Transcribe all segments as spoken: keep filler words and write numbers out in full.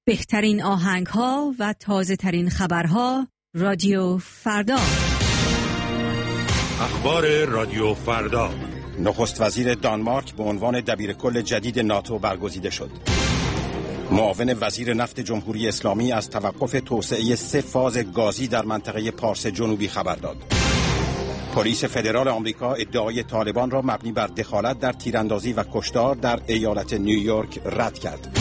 بهترین آهنگ‌ها و تازه‌ترین خبرها رادیو فردا. اخبار رادیو فردا. نخست وزیر دانمارک به عنوان دبیرکل جدید ناتو برگزیده شد. معاون وزیر نفت جمهوری اسلامی از توقف توسعه سه فاز گازی در منطقه پارس جنوبی خبر داد. پلیس فدرال آمریکا ادعای طالبان را مبنی بر دخالت در تیراندازی و کشتار در ایالت نیویورک رد کرد.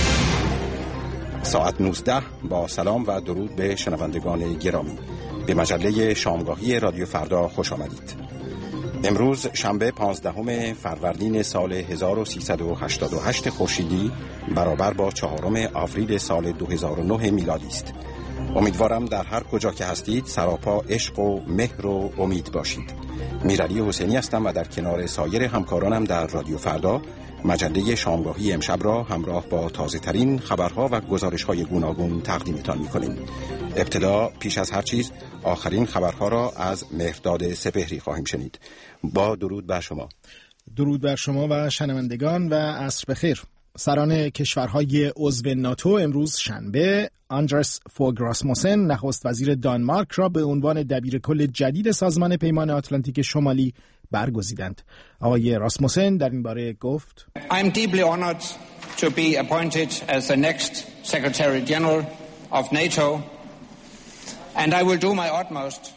ساعت نوزده با سلام و درود به شنوندگان گرامی. به مجله شامگاهی رادیو فردا خوش آمدید. امروز شنبه پانزدهم فروردین سال هزار و سیصد و هشتاد و هشت خورشیدی برابر با چهارم آوریل سال دو هزار و نه میلادی است. امیدوارم در هر کجا که هستید سراپا عشق و مهر و امید باشید. میرعلی حسینی هستم و در کنار سایر همکارانم در رادیو فردا مجله شامگاهی امشب را همراه با تازه ترین خبرها و گزارش های گوناگون تقدیمتان می‌کنیم. ابتدا پیش از هر چیز آخرین خبرها را از مهرداد سپهری خواهیم شنید. با درود بر شما. درود بر شما و شنوندگان و عصر بخیر. سران کشورهای عضو ناتو امروز شنبه آندرس فوگ راسموسن نخست وزیر دانمارک را به عنوان دبیرکل جدید سازمان پیمان آتلانتیک شمالی برگزیدند. آقای راسموسن در این باره گفت: I am deeply honored to be appointed as the next Secretary General of NATO and I will do my utmost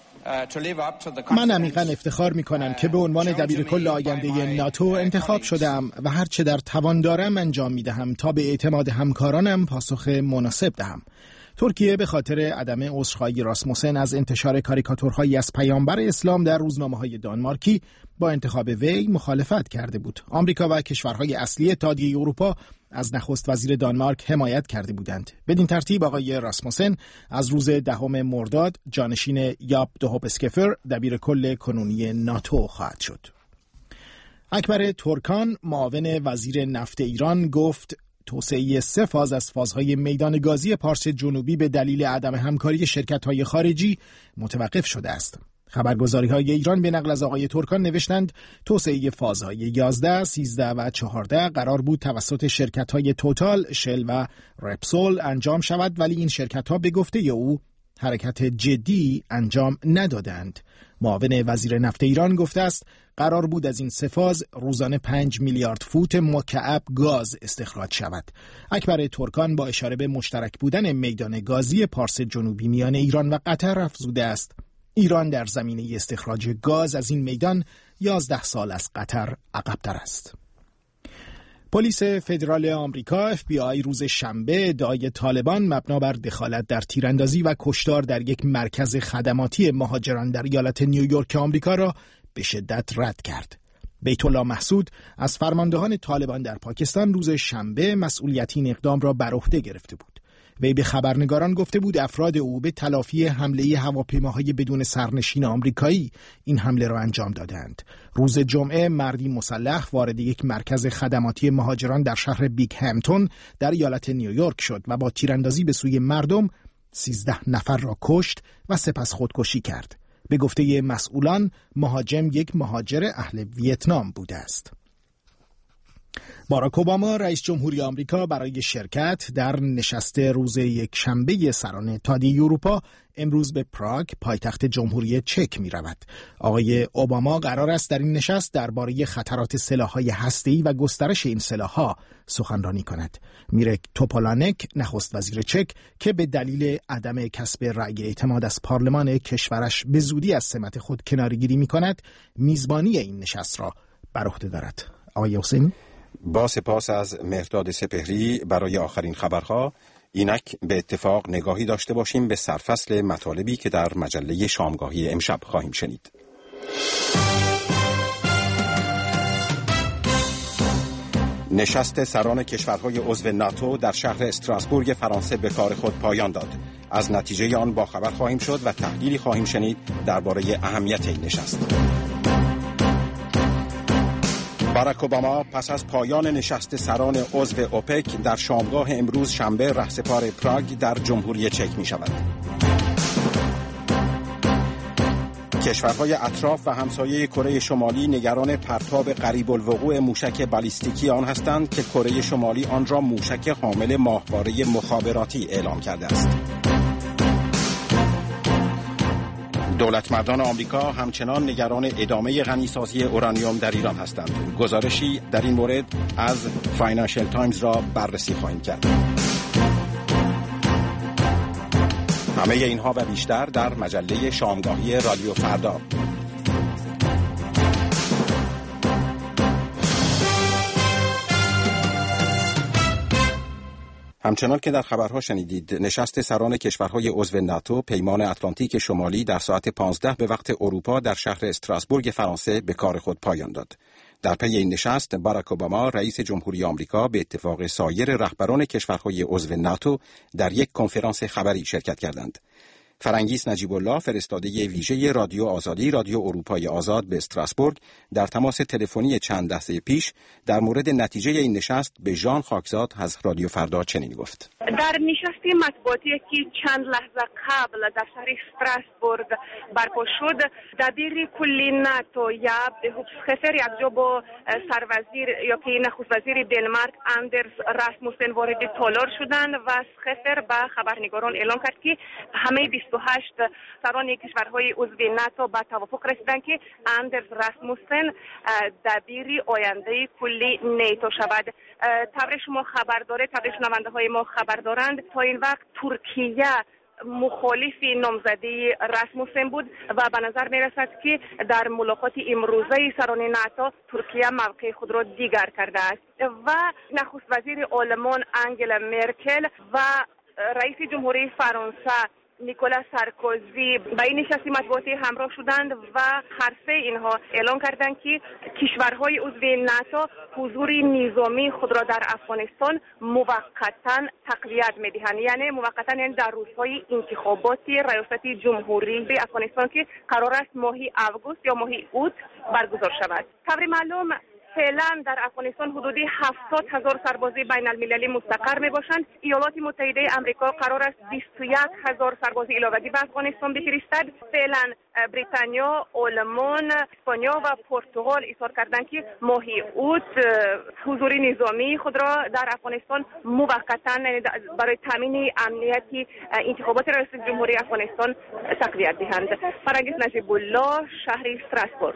من عمیقاً افتخار می‌کنم که به عنوان دبیرکل آینده ناتو انتخاب شدم و هر چه در توان دارم انجام می‌دهم تا به اعتماد همکارانم پاسخ مناسب دهم. ترکیه به خاطر عدم عذرخواهی راسموسن از انتشار کاریکاتورهایی از پیامبر اسلام در روزنامه‌های دانمارکی با انتخاب وی مخالفت کرده بود. آمریکا و کشورهای اصلی اتحادیه اروپا از نخست وزیر دانمارک حمایت کرده بودند. بدین ترتیب آقای راسموسن از روز دهم مرداد جانشین یاب دهوپسکفر دبیرکل کنونی ناتو خواهد شد. اکبر ترکان معاون وزیر نفت ایران گفت توسعه سه فاز از فازهای میدان گازی پارس جنوبی به دلیل عدم همکاری شرکت‌های خارجی متوقف شده است. خبرگزاری‌های ایران به نقل از آقای ترکان نوشتند توسعه فازهای یازده، سیزده و چهارده قرار بود توسط شرکت‌های توتال، شل و رپسول انجام شود، ولی این شرکت‌ها به گفته او حرکت جدی انجام ندادند. معاون وزیر نفت ایران گفته است قرار بود از این سه فاز روزانه پنج میلیارد فوت مکعب گاز استخراج شود. اکبر ترکان با اشاره به مشترک بودن میدان گازی پارس جنوبی میان ایران و قطر افزوده است ایران در زمینه استخراج گاز از این میدان یازده سال از قطر عقب‌تر است. پلیس فدرال آمریکا اف بی آی روز شنبه ادعای طالبان مبنا بر دخالت در تیراندازی و کشتار در یک مرکز خدماتی مهاجران در ایالت نیویورک آمریکا را به شدت رد کرد. بیت الله محسود از فرماندهان طالبان در پاکستان روز شنبه مسئولیت این اقدام را بر عهده گرفته بود. وی به خبرنگاران گفته بود افراد او به تلافی حمله هواپیماهای بدون سرنشین آمریکایی این حمله را انجام دادند. روز جمعه مردی مسلح وارد یک مرکز خدماتی مهاجران در شهر بیگ همتون در ایالت نیویورک شد و با تیراندازی به سوی مردم سیزده نفر را کشت و سپس خودکشی کرد. به گفته مسئولان مهاجم یک مهاجر اهل ویتنام بوده است. باراک اوباما رئیس جمهوری آمریکا برای شرکت در نشست روز یک شنبه سران اتحادیه اروپا امروز به پراگ پایتخت جمهوری چک می رود. آقای اوباما قرار است در این نشست درباره خطرات سلاح‌های هسته‌ای و گسترش این سلاح‌ها سخنرانی کند. میرک توپولانک نخست وزیر چک که به دلیل عدم کسب رأی اعتماد از پارلمان کشورش به زودی از سمت خود کناره‌گیری می کند میزبانی این نشست را بر عهده دارد. آقای حسینی، با سپاس از مهرداد سپهری برای آخرین خبرها. اینک به اتفاق نگاهی داشته باشیم به سرفصل مطالبی که در مجله شامگاهی امشب خواهیم شنید. نشست سران کشورهای عضو ناتو در شهر استراسبورگ فرانسه به کار خود پایان داد. از نتیجه آن باخبر خواهیم شد و تحلیلی خواهیم شنید درباره اهمیت این نشست. باراک اوباما پس از پایان نشست سران عضو اوپک در شامگاه امروز شنبه رهسپار پراگ در جمهوری چک می شود. کشورهای اطراف و همسایه کره شمالی نگران پرتاب قریب الوقوع موشک بالیستیکی آن هستند که کره شمالی آن را موشک حامل ماهواره مخابراتی اعلام کرده است. دولتمردان آمریکا همچنان نگران ادامه غنیسازی اورانیوم در ایران هستند. گزارشی در این مورد از فاینانشل تایمز را بررسی خواهیم کرد. همه اینها و بیشتر در مجله شامگاهی رادیو فردا. همچنان که در خبرها شنیدید، نشست سران کشورهای عضو ناتو پیمان اتلانتیک شمالی در ساعت پانزده به وقت اروپا در شهر استراسبورگ فرانسه به کار خود پایان داد. در پی این نشست باراک اوباما رئیس جمهوری آمریکا به اتفاق سایر رهبران کشورهای عضو ناتو در یک کنفرانس خبری شرکت کردند. فرنگیس نجیب الله، فرستاده ویژه رادیو آزادی رادیو اروپای آزاد به استراسبورگ، در تماس تلفنی چند لحظه پیش در مورد نتیجه این نشست به ژان خاکزاد از رادیو فردا چنین گفت: در نشست مطبوعاتی که چند لحظه قبل در شهر استراسبورگ برپا شد، دبیر کلی ناتو یا خفر یک جا با سروزیر یا که نخست وزیر دنمارک اندرس راسموسن وارد تالار شدند و خفر به خبرنگاران اعلام کرد که همه بیست و هشت سران کشورهای عضو ناتو به توافق رسیدند که اندرس راسموسن دبیر آینده کلی نیتو شود. طبعا شما خبر داره، طبعا شنونده های ما خبر دارند تا این وقت ترکیه مخالف نامزدی راسموسن بود و به نظر می رسد که در ملاقات امروزه سران ناتو ترکیه موقع خود را دیگر کرده است و نخست وزیر آلمان انگلا مرکل و رئیس جمهوری فرانسه نیکولا سارکوزی به این نشست مطبوعاتی همراه شدند و هر سه اینها اعلام کردند که کشورهای عضو ناتو حضور نظامی خود را در افغانستان موقتا تقویت می‌دهند، یعنی موقتا یعنی در روزهای انتخاباتی ریاست جمهوری افغانستان که قرار است ماهی اوگوست یا ماهی اوت برگزار شود. طبعا معلوم فعلا در افغانستان حدودی هفتاد هزار سرباز بین المللی مستقر می باشند. ایالات متحده آمریکا قرار است بیست و یک هزار سرباز علاوه‌ای به افغانستان بفرستد. فعلا بریتانیا، آلمان، اسپانیا و پرتغال اظهار کردند که ماهی اوت حضور نظامی خود را در افغانستان موقتا برای تامین امنیت انتخابات ریاست جمهوری افغانستان تقویت دهند. فرنگیس نجیب الله، شهر استراسبورگ.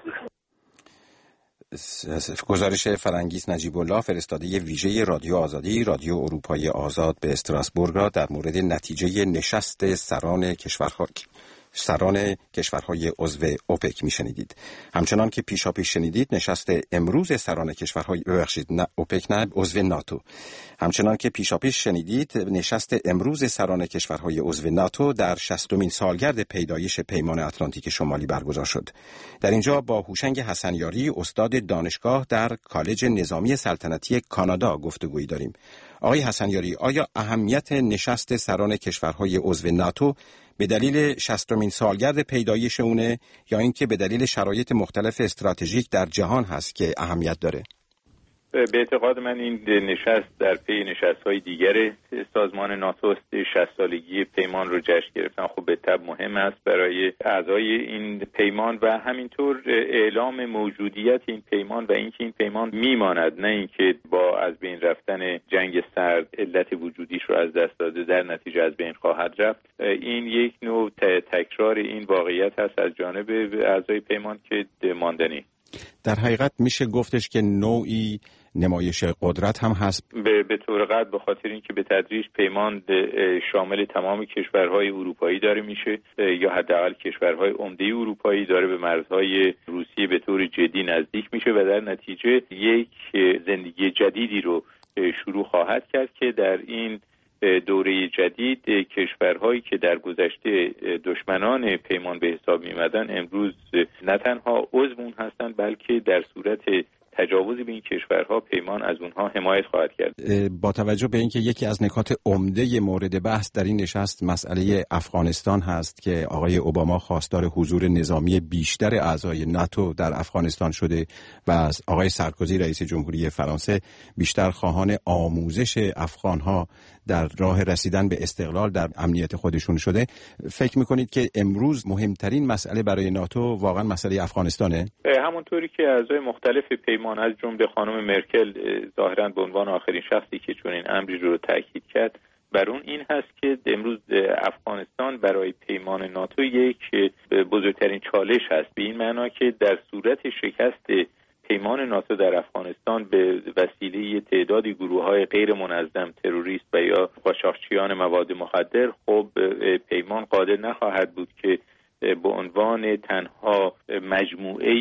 گزارش فرنگیس نجیب الله، فرستاده ویژه رادیو آزادی رادیو اروپای آزاد به استراسبورگ را در مورد نتیجه نشست سران کشورها سران کشورهای عضو اوپک میشنیدید. همچنان که پیشاپیش شنیدید، نشست امروز سران کشورهای ببخشید نه اوپک نه عضو ناتو همچنان که پیشاپیش شنیدید نشست امروز سران کشورهای عضو ناتو در شصتمین سالگرد پیدایش پیمان اتلانتیک شمالی برگزار شد. در اینجا با هوشنگ حسنیاری، استاد دانشگاه در کالج نظامی سلطنتی کانادا گفتگویی داریم. آقای حسنیاری، آیا اهمیت نشست سران کشورهای عضو ناتو به دلیل شصتمین سالگرد پیدایش اونه یا اینکه به دلیل شرایط مختلف استراتژیک در جهان هست که اهمیت داره؟ به اعتقاد من این نشست در پی نشست‌های دیگر سازمان ناتو است. شصت سالگی پیمان رو جشن گرفتن خب به طبع مهم است برای اعضای این پیمان و همینطور اعلام موجودیت این پیمان و اینکه این پیمان میماند، نه اینکه با از بین رفتن جنگ سرد علت وجودیش رو از دست داده در نتیجه از بین خواهد رفت. این یک نوع تکرار این واقعیت هست از جانب اعضای پیمان که ماندنی. در حقیقت میشه گفتش که نوعی نمایش قدرت هم هست به, به طور قطع، به خاطر اینکه به تدریج پیمان شامل تمام کشورهای اروپایی داره میشه یا حداقل کشورهای عمده اروپایی داره به مرزهای روسیه به طور جدی نزدیک میشه و در نتیجه یک زندگی جدیدی رو شروع خواهد کرد که در این دوره جدید کشورهایی که در گذشته دشمنان پیمان به حساب می‌آمدند امروز نه تنها عضو اون هستند بلکه در صورت تجاوزی به این کشورها پیمان از اونها حمایت خواهد کرد. با توجه به اینکه یکی از نکات عمده مورد بحث در این نشست مسئله افغانستان هست که آقای اوباما خواستار حضور نظامی بیشتر اعضای ناتو در افغانستان شده و از آقای سارکوزی رئیس جمهوری فرانسه بیشتر خواهان آموزش افغانها در راه رسیدن به استقلال در امنیت خودشون شده. فکر میکنید که امروز مهمترین مسئله برای ناتو واقعا مسئله افغانستانه؟ همونطوری که اعضای مختلف پیمان از جمله خانم مرکل ظاهراً به عنوان آخرین شخصی که چون این امری رو تاکید کرد بر اون این هست که امروز افغانستان برای پیمان ناتو یک بزرگترین چالش هست، به این معنا که در صورت شکست پیمان ناتو در افغانستان به وسیله تعدادی گروه‌های غیر منظم تروریست و یا قاچاقچیان مواد مخدر، خب پیمان قادر نخواهد بود که به عنوان تنها مجموعه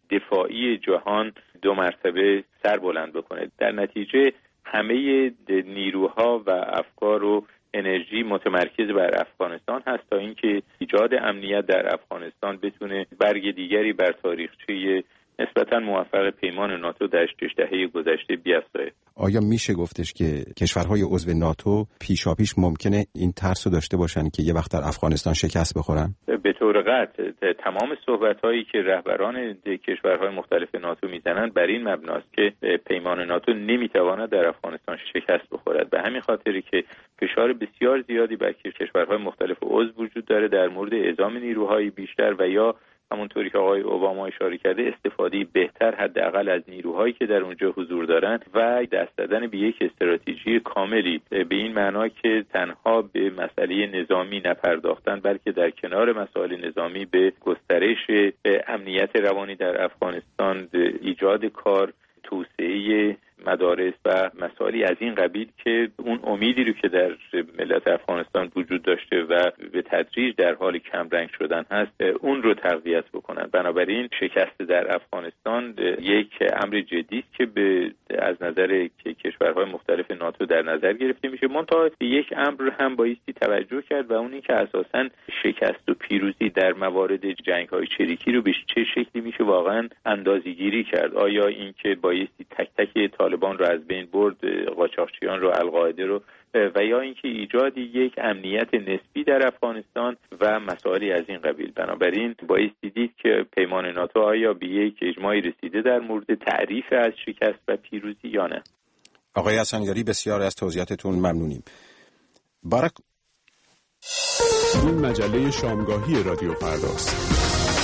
دفاعی جهان دو مرتبه سر بلند بکنه. در نتیجه همه نیروها و افکار و انرژی متمرکز بر افغانستان هست تا اینکه ایجاد امنیت در افغانستان بتونه برگ دیگری بر تاریخچه نسبتاً موفق پیمان ناتو در شش دهه گذشته بیفزاید. آیا میشه گفتش که کشورهای عضو ناتو پیشاپیش ممکنه این ترس رو داشته باشن که یه وقت در افغانستان شکست بخورن؟ به طور قطع تمام صحبت‌هایی که رهبران کشورهای مختلف ناتو میزنن بر این مبناست که پیمان ناتو نمیتواند در افغانستان شکست بخورد. به همین خاطری که فشار بسیار زیادی بر کشورهای مختلف عضو وجود داره در مورد اعزام نیروهای بیشتر و یا همونطوری که آقای اوباما اشاره کرده استفاده بهتر حداقل از نیروهایی که در اونجا حضور دارند و دست دادن به یک استراتژی کاملی، به این معنا که تنها به مسئله نظامی نپرداختن بلکه در کنار مسائل نظامی به گسترش امنیت روانی در افغانستان، ایجاد کار، توسعه مدارس و مسائلی از این قبیل که اون امیدی رو که در ملت افغانستان وجود داشته و به تدریج در حال کمرنگ شدن هست اون رو تقویت بکنن. بنابراین شکست در افغانستان یک امر جدی است که به از نظر کشورهای مختلف ناتو در نظر گرفته میشه. منتها یک امر هم بایستی توجه کرد و اون این که اساساً شکست و پیروزی در موارد جنگ‌های چریکی رو به چه شکلی میشه واقعاً اندازه‌گیری کرد. آیا این که بایستی تک تک طالبان رو از بین برد، قاچاقچیان رو، القاعده رو، و یا اینکه ایجاد یک امنیت نسبی در افغانستان و مسائلی از این قبیل. بنابراین بایستی دید که پیمان ناتو آیا به یک اجماعی رسیده در مورد تعریف از شکست و پیروزی یا نه. آقای حسنیاری بسیار از توضیحاتتون ممنونیم. بارک این مجله شامگاهی رادیو فرداست.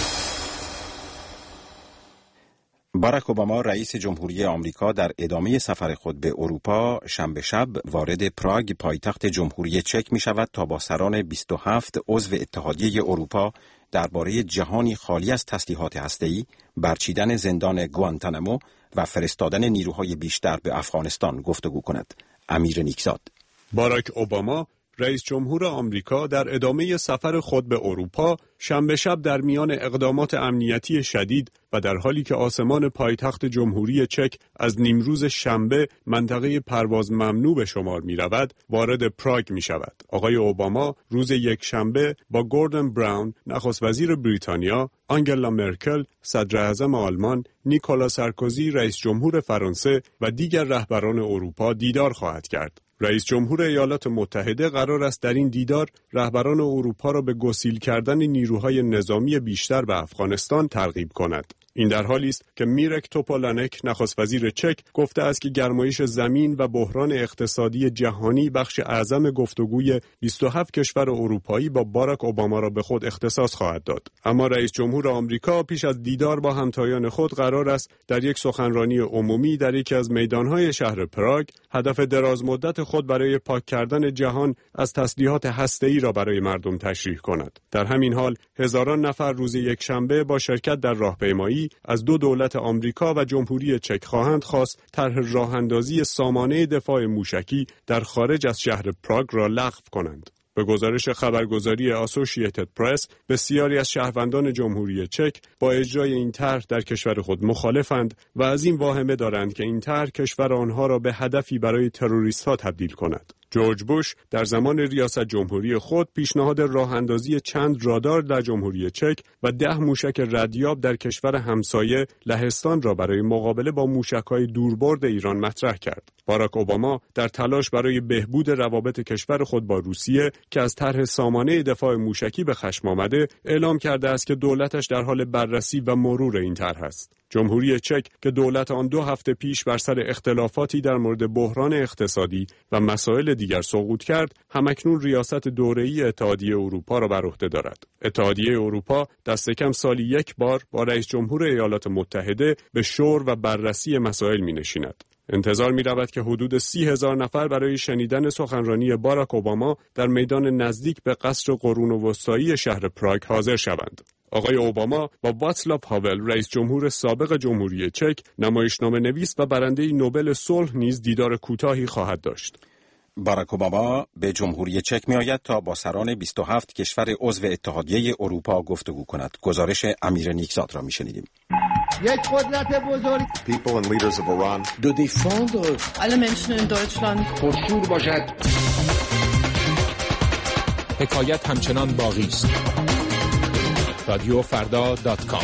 باراک اوباما رئیس جمهوری آمریکا در ادامه سفر خود به اروپا شنبه شب وارد پراگ پایتخت جمهوری چک می شود تا با سران بیست و هفت عضو اتحادیه اروپا درباره جهانی خالی از تسلیحات هسته‌ای، برچیدن زندان گوانتانامو و فرستادن نیروهای بیشتر به افغانستان گفتگو کند. امیر نیکزاد. باراک اوباما رئیس جمهور آمریکا در ادامه سفر خود به اروپا شنبه شب در میان اقدامات امنیتی شدید و در حالی که آسمان پایتخت جمهوری چک از نیمروز شنبه منطقه پرواز ممنوع به شمار می رود، وارد پراگ می شود. آقای اوباما روز یک شنبه با گوردن براون، نخست وزیر بریتانیا، آنگلا مرکل، صدر اعظم آلمان، نیکولا سارکوزی، رئیس جمهور فرانسه و دیگر رهبران اروپا دیدار خواهد کرد. رئیس جمهور ایالات متحده قرار است در این دیدار رهبران اروپا را به گسیل کردن نیروهای نظامی بیشتر به افغانستان ترغیب کند. این در حالی است که میرک توپولانک، نخست وزیر چک، گفته است که گرمایش زمین و بحران اقتصادی جهانی بخش اعظم گفتگوی بیست و هفت کشور اروپایی با باراک اوباما را به خود اختصاص خواهد داد. اما رئیس جمهور آمریکا پیش از دیدار با همتایان خود قرار است در یک سخنرانی عمومی در یکی از میدانهای شهر پراگ هدف درازمدت خود برای پاک کردن جهان از تسلیحات هسته‌ای را برای مردم تشریح کند. در همین حال هزاران نفر روز یکشنبه با شرکت در راهپیمایی از دو دولت آمریکا و جمهوری چک خواهند خواست طرح راه‌اندازی سامانه دفاع موشکی در خارج از شهر پراگ را لغو کنند. به گزارش خبرگزاری آسوشییتد پرس، بسیاری از شهروندان جمهوری چک با اجرای این طرح در کشور خود مخالفند و از این واهمه دارند که این طرح کشور آنها را به هدفی برای تروریست‌ها تبدیل کند. جورج بوش در زمان ریاست جمهوری خود پیشنهاد راه اندازی چند رادار در جمهوری چک و ده موشک ردیاب در کشور همسایه لهستان را برای مقابله با موشک‌های دوربرد ایران مطرح کرد. باراک اوباما در تلاش برای بهبود روابط کشور خود با روسیه که از طرح سامانه دفاع موشکی به خشم آمده، اعلام کرده است که دولتش در حال بررسی و مرور این طرح است. جمهوری چک که دولت آن دو هفته پیش بر سر اختلافاتی در مورد بحران اقتصادی و مسائل دیگر سقوط کرد، همکنون ریاست دوره‌ای اتحادیه اروپا را بر عهده دارد. اتحادیه اروپا دست کم سالی یک بار با رئیس جمهور ایالات متحده به شور و بررسی مسائل می‌نشیند. انتظار می‌رود که حدود سی هزار نفر برای شنیدن سخنرانی باراک اوباما در میدان نزدیک به قصر قرون وسطایی شهر پراگ حاضر شوند. آقای اوباما با واتسلاو هاول، رئیس جمهور سابق جمهوری چک، نمایشنامه نویس و برنده نوبل صلح نیز دیدار کوتاهی خواهد داشت. باراک اوباما به جمهوری چک می‌آید تا با سران بیست و هفت کشور عضو اتحادیه اروپا گفتگو کند. گزارش امیر نیکزاد را می‌شنیدیم. یک قدرت بزرگ. People and leaders of Iran. De défendre alle Menschen in Deutschland. پرشور باشد. حکایت همچنان باقی است. رادیو فردا دات کام.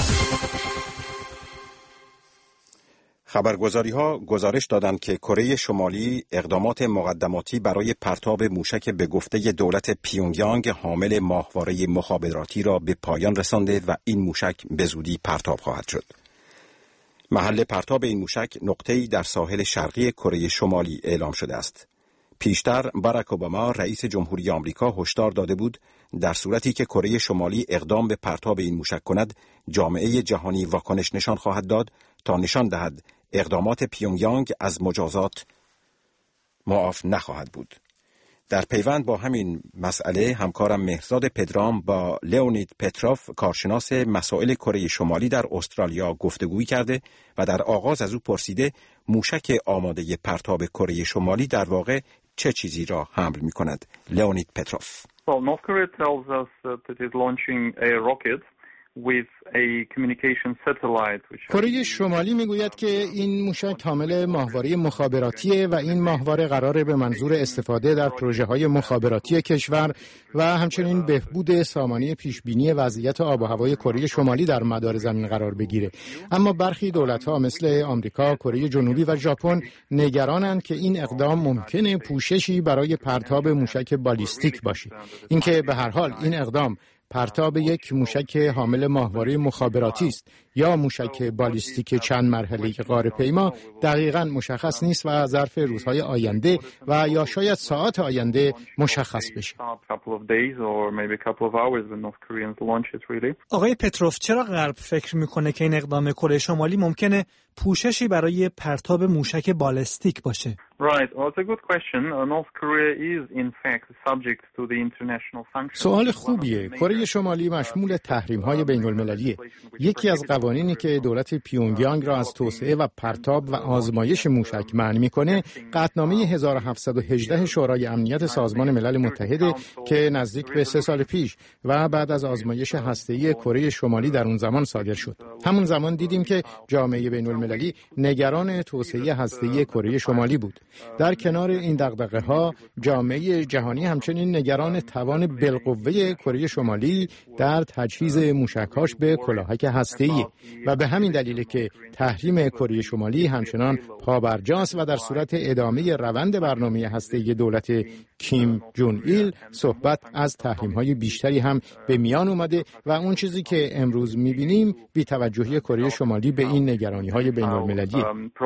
خبرگزاری‌ها گزارش دادند که کره شمالی اقدامات مقدماتی برای پرتاب موشک به گفته دولت پیونگیانگ حامل ماهواره مخابراتی را به پایان رسانده و این موشک به زودی پرتاب خواهد شد. محل پرتاب این موشک نقطه‌ای در ساحل شرقی کره شمالی اعلام شده است. پیشتر باراک اوباما رئیس جمهوری آمریکا هشدار داده بود در صورتی که کره شمالی اقدام به پرتاب این موشک کند، جامعه جهانی واکنش نشان خواهد داد تا نشان دهد اقدامات پیونگیانگ از مجازات معاف نخواهد بود. در پیوند با همین مسئله همکارم مهرزاد پدرام با لئونید پتروف، کارشناس مسائل کره شمالی در استرالیا، گفتگویی کرده و در آغاز از او پرسیده موشک آماده پرتاب کره شمالی در واقع چه چیزی را حمل می کند. لئونید پتروف: Well, North Korea tells us that it is launching a rocket with a communication satellite which کره شمالی میگوید که این موشک حامل ماهواره مخابراتیه و این ماهواره قراره به منظور استفاده در پروژه‌های مخابراتی کشور و همچنین بهبود سامانه پیشبینی وضعیت آب و هوای کره شمالی در مدار زمین قرار بگیره. اما برخی دولت‌ها مثل آمریکا، کره جنوبی و ژاپن نگرانند که این اقدام ممکنه پوششی برای پرتاب موشک بالیستیک باشه. اینکه به هر حال این اقدام پرتاب یک موشک حامل ماهواره مخابراتی است یا موشک بالیستیک چند مرحله‌ای قاره‌پیما دقیقاً مشخص نیست و ظرف روزهای آینده و یا شاید ساعات آینده مشخص بشه. آقای پتروف، چرا غرب فکر میکنه که این اقدام کره شمالی ممکنه پوششی برای پرتاب موشک بالستیک باشه؟ Right. Well, it's a good question. Uh, North Korea is in fact subject to the international sanctions. سوال خوبیه. کره شمالی مشمول تحریم‌های بین‌المللیه. یکی از قوانینی که دولت پیونگیانگ را از توسعه و پرتاب و آزمایش موشک منع می‌کنه، قطعنامه هزار و هفتصد و هجده شورای امنیت سازمان ملل متحد که نزدیک به سه سال پیش و بعد از آزمایش هسته‌ای کره شمالی در اون زمان صادر شد. همون زمان دیدیم که جامعه بین‌المللی نگران توسعه هسته‌ای کره شمالی بود. در کنار این دغدغه‌ها، جامعه جهانی همچنین نگران توان بالقوه کره شمالی در تجهیز موشک‌هاش به کلاهک هسته‌ای و به همین دلیل که تحریم کره شمالی همچنان پابرجاست و در صورت ادامه روند برنامه هسته‌ای دولت کیم جون ایل صحبت از تحریم‌های بیشتری هم به میان اومده و اون چیزی که امروز می‌بینیم بی‌توجهی کره شمالی به این نگرانی‌های بین‌المللی.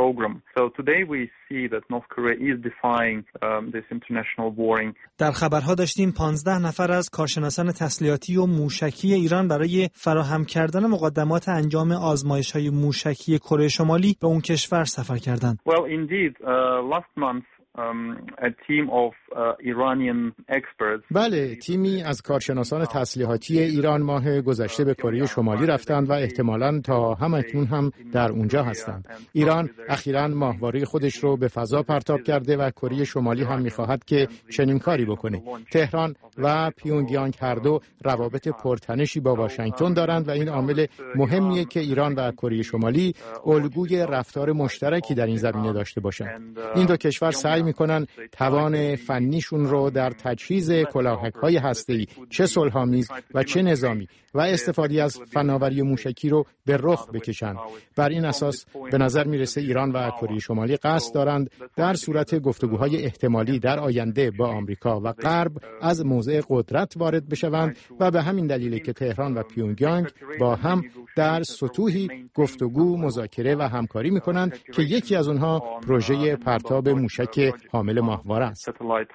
در خبرها داشتیم پانزده نفر از کارشناسان تسلیحاتی و موشکی ایران برای فراهم کردن مقدمات انجام آزمایش‌های موشکی کره شمالی به اون کشور سفر کردند. Well, indeed, uh, last month Um, a team of uh, Iranian experts. بله، تیمی از کارشناسان تسلیحاتی ایران ماه گذشته به کره شمالی رفتند و احتمالاً تا همکنون هم در اونجا هستند. ایران اخیراً ماهواره خودش رو به فضا پرتاب کرده و کره شمالی هم می‌خواهد که چنین کاری بکنه. تهران و پیونگیانگ هر دو روابط پرتنشی با واشنگتن دارند و این عامل مهمیه که ایران و کره شمالی الگوی رفتار مشترکی در این زمینه داشته باشند. این دو کشور سعی میکنن توان فنیشون رو در تجهیز کلاهک‌های هسته‌ای چه صلح‌آمیز و چه نظامی و استفاده از فناوری موشکی رو به رخ بکشن. بر این اساس به نظر میرسه ایران و کره شمالی قصد دارند در صورت گفتگوهای احتمالی در آینده با آمریکا و غرب از موضع قدرت وارد بشوند و به همین دلیله که تهران و پیونگیانگ با هم در سطوحی گفتگو، مذاکره و همکاری می‌کنند که یکی از آنها پروژه پرتاب موشک حامل ماهواره است.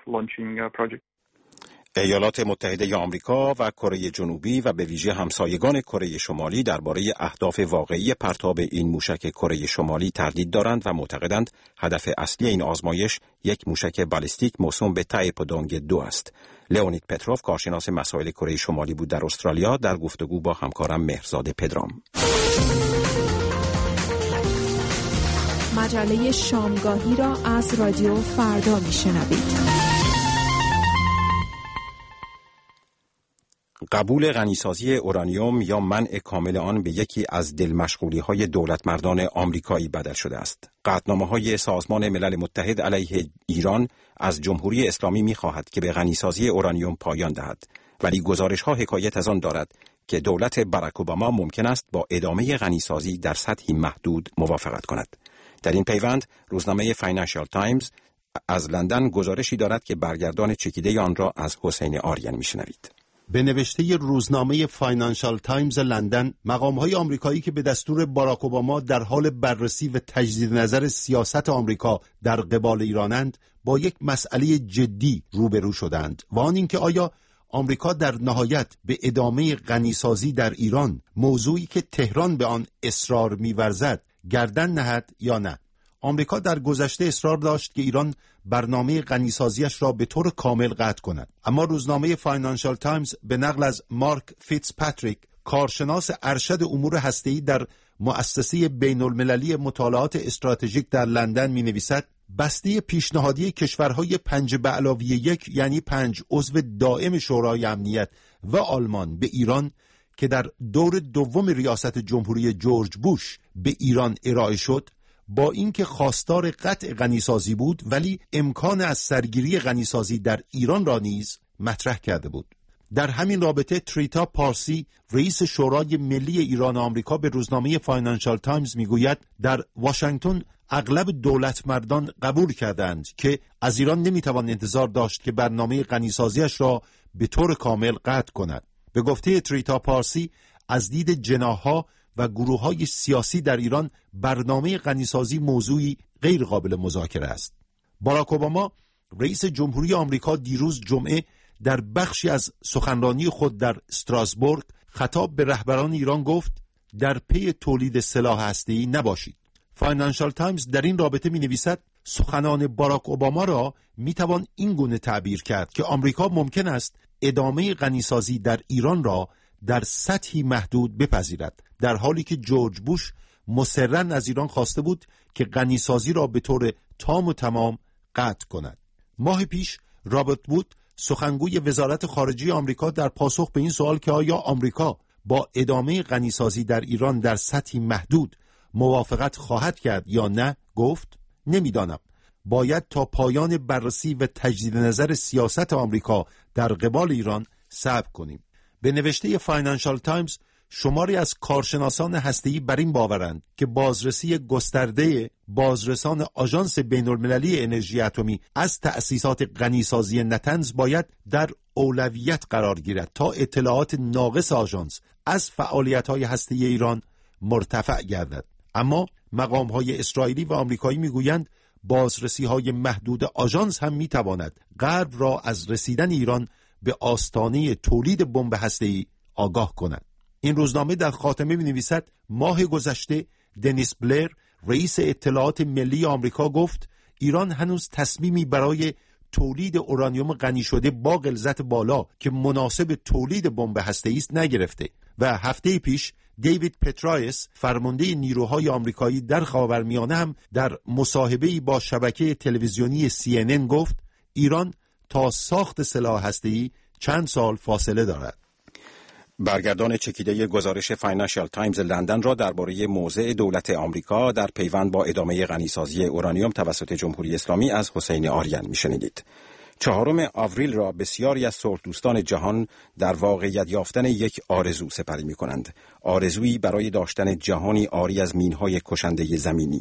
ایالات متحده آمریکا و کره جنوبی و به ویژه همسایگان کره شمالی درباره اهداف واقعی پرتاب این موشک کره شمالی تردید دارند و معتقدند هدف اصلی این آزمایش یک موشک بالستیک موسوم به تای پودونگ دو است. لئونید پتروف، کارشناس مسائل کره شمالی بود در استرالیا، در گفتگو با همکارم مهرزاد پدرام. مجله شامگاهی را از رادیو فردا میشنوید. قبول غنیسازی اورانیوم یا منع کامل آن به یکی از دلمشغولی‌های دولتمردان آمریکایی بدل شده است. قطعنامه‌های سازمان ملل متحد علیه ایران از جمهوری اسلامی می‌خواهد که به غنیسازی اورانیوم پایان دهد، ولی گزارش‌ها حکایت از آن دارد که دولت باراک اوباما ممکن است با ادامه غنیسازی در سطحی محدود موافقت کند. در این پیوند روزنامه فاینانشال تایمز از لندن گزارشی دارد که برگردان چکیده آن را از حسین آریان می‌شنوید. به نوشته روزنامه فاینانشال تایمز لندن، مقام‌های آمریکایی که به دستور باراک اوباما در حال بررسی و تجدید نظر سیاست آمریکا در قبال ایرانند، با یک مسئله جدی روبرو شدند و آن اینکه آیا آمریکا در نهایت به ادامه غنیسازی در ایران، موضوعی که تهران به آن اصرار می‌ورزد، گردن نهد یا نه. آمریکا در گذشته اصرار داشت که ایران برنامه غنیسازیش را به طور کامل قطع کند، اما روزنامه فاینانشال تایمز به نقل از مارک فیتزپاتریک، کارشناس ارشد امور هسته‌ای در مؤسسه بین المللی مطالعات استراتژیک در لندن می نویسد: بسته پیشنهادی کشورهای پنج به علاوه یک، یعنی پنج عضو دائم شورای امنیت و آلمان به ایران که در دور دوم ریاست جمهوری جورج بوش به ایران ارائه شد، با اینکه خواستار قطع غنیسازی بود، ولی امکان از سرگیری غنیسازی در ایران را نیز مطرح کرده بود. در همین رابطه تریتا پارسی، رئیس شورای ملی ایران و آمریکا، به روزنامه فاینانشال تایمز میگوید در واشنگتن اغلب دولتمردان قبول کردند که از ایران نمیتوان انتظار داشت که برنامه غنیسازیش را به طور کامل قطع کند. به گفته تریتا پارسی، از دید جناح‌ها و گروه‌های سیاسی در ایران برنامه غنیسازی موضوعی غیر قابل مذاکره است. باراک اوباما رئیس جمهوری آمریکا دیروز جمعه در بخشی از سخنرانی خود در استراسبورگ خطاب به رهبران ایران گفت در پی تولید سلاح هسته‌ای نباشید. فاینانشال تایمز در این رابطه می‌نویسد سخنان باراک اوباما را می‌توان این گونه تعبیر کرد که آمریکا ممکن است ادامه غنیسازی در ایران را در سطحی محدود بپذیرد، در حالی که جورج بوش مصرراً از ایران خواسته بود که غنیسازی را به طور تام و تمام قطع کند. ماه پیش رابرت وود، سخنگوی وزارت خارجه آمریکا، در پاسخ به این سوال که آیا آمریکا با ادامه غنیسازی در ایران در سطحی محدود موافقت خواهد کرد یا نه، گفت نمیدانم. باید تا پایان بررسی و تجدید نظر سیاست آمریکا در قبال ایران صبر کنیم. به نوشته فاینانشال تایمز، شماری از کارشناسان هسته‌ای بر این باورند که بازرسی گسترده بازرسان آژانس بین‌المللی انرژی اتمی از تأسیسات غنیسازی نتنز باید در اولویت قرار گیرد تا اطلاعات ناقص آژانس از فعالیت‌های هسته‌ای ایران مرتفع گردد. اما مقام‌های اسرائیلی و آمریکایی می‌گویند بازرسی‌های محدود آژانس هم می‌تواند غرب را از رسیدن ایران به آستانه تولید بمب هسته‌ای آگاه کند. این روزنامه در خاتمه می‌نویسد ماه گذشته دنیس بلر، رئیس اطلاعات ملی آمریکا، گفت ایران هنوز تصمیمی برای تولید اورانیوم غنی شده با غلظت بالا که مناسب تولید بمب هسته‌ای است نگرفته و هفته پیش دیوید پترایس، فرمانده نیروهای آمریکایی در خاورمیانه، هم در مصاحبه‌ای با شبکه تلویزیونی سی ان ان گفت ایران تا ساخت سلاح هسته‌ای چند سال فاصله دارد. برگردان چکیده گزارش فاینانشال تایمز لندن را درباره موضع دولت آمریکا در پیوند با ادامه غنیسازی اورانیوم توسط جمهوری اسلامی از حسین آریان میشنیدید. چهارم آوریل را بسیاری از صلح‌دوستان جهان در واقعیت یافتن یک آرزو سپری می کنند. آرزویی برای داشتن جهانی عاری از مینهای کشنده زمینی.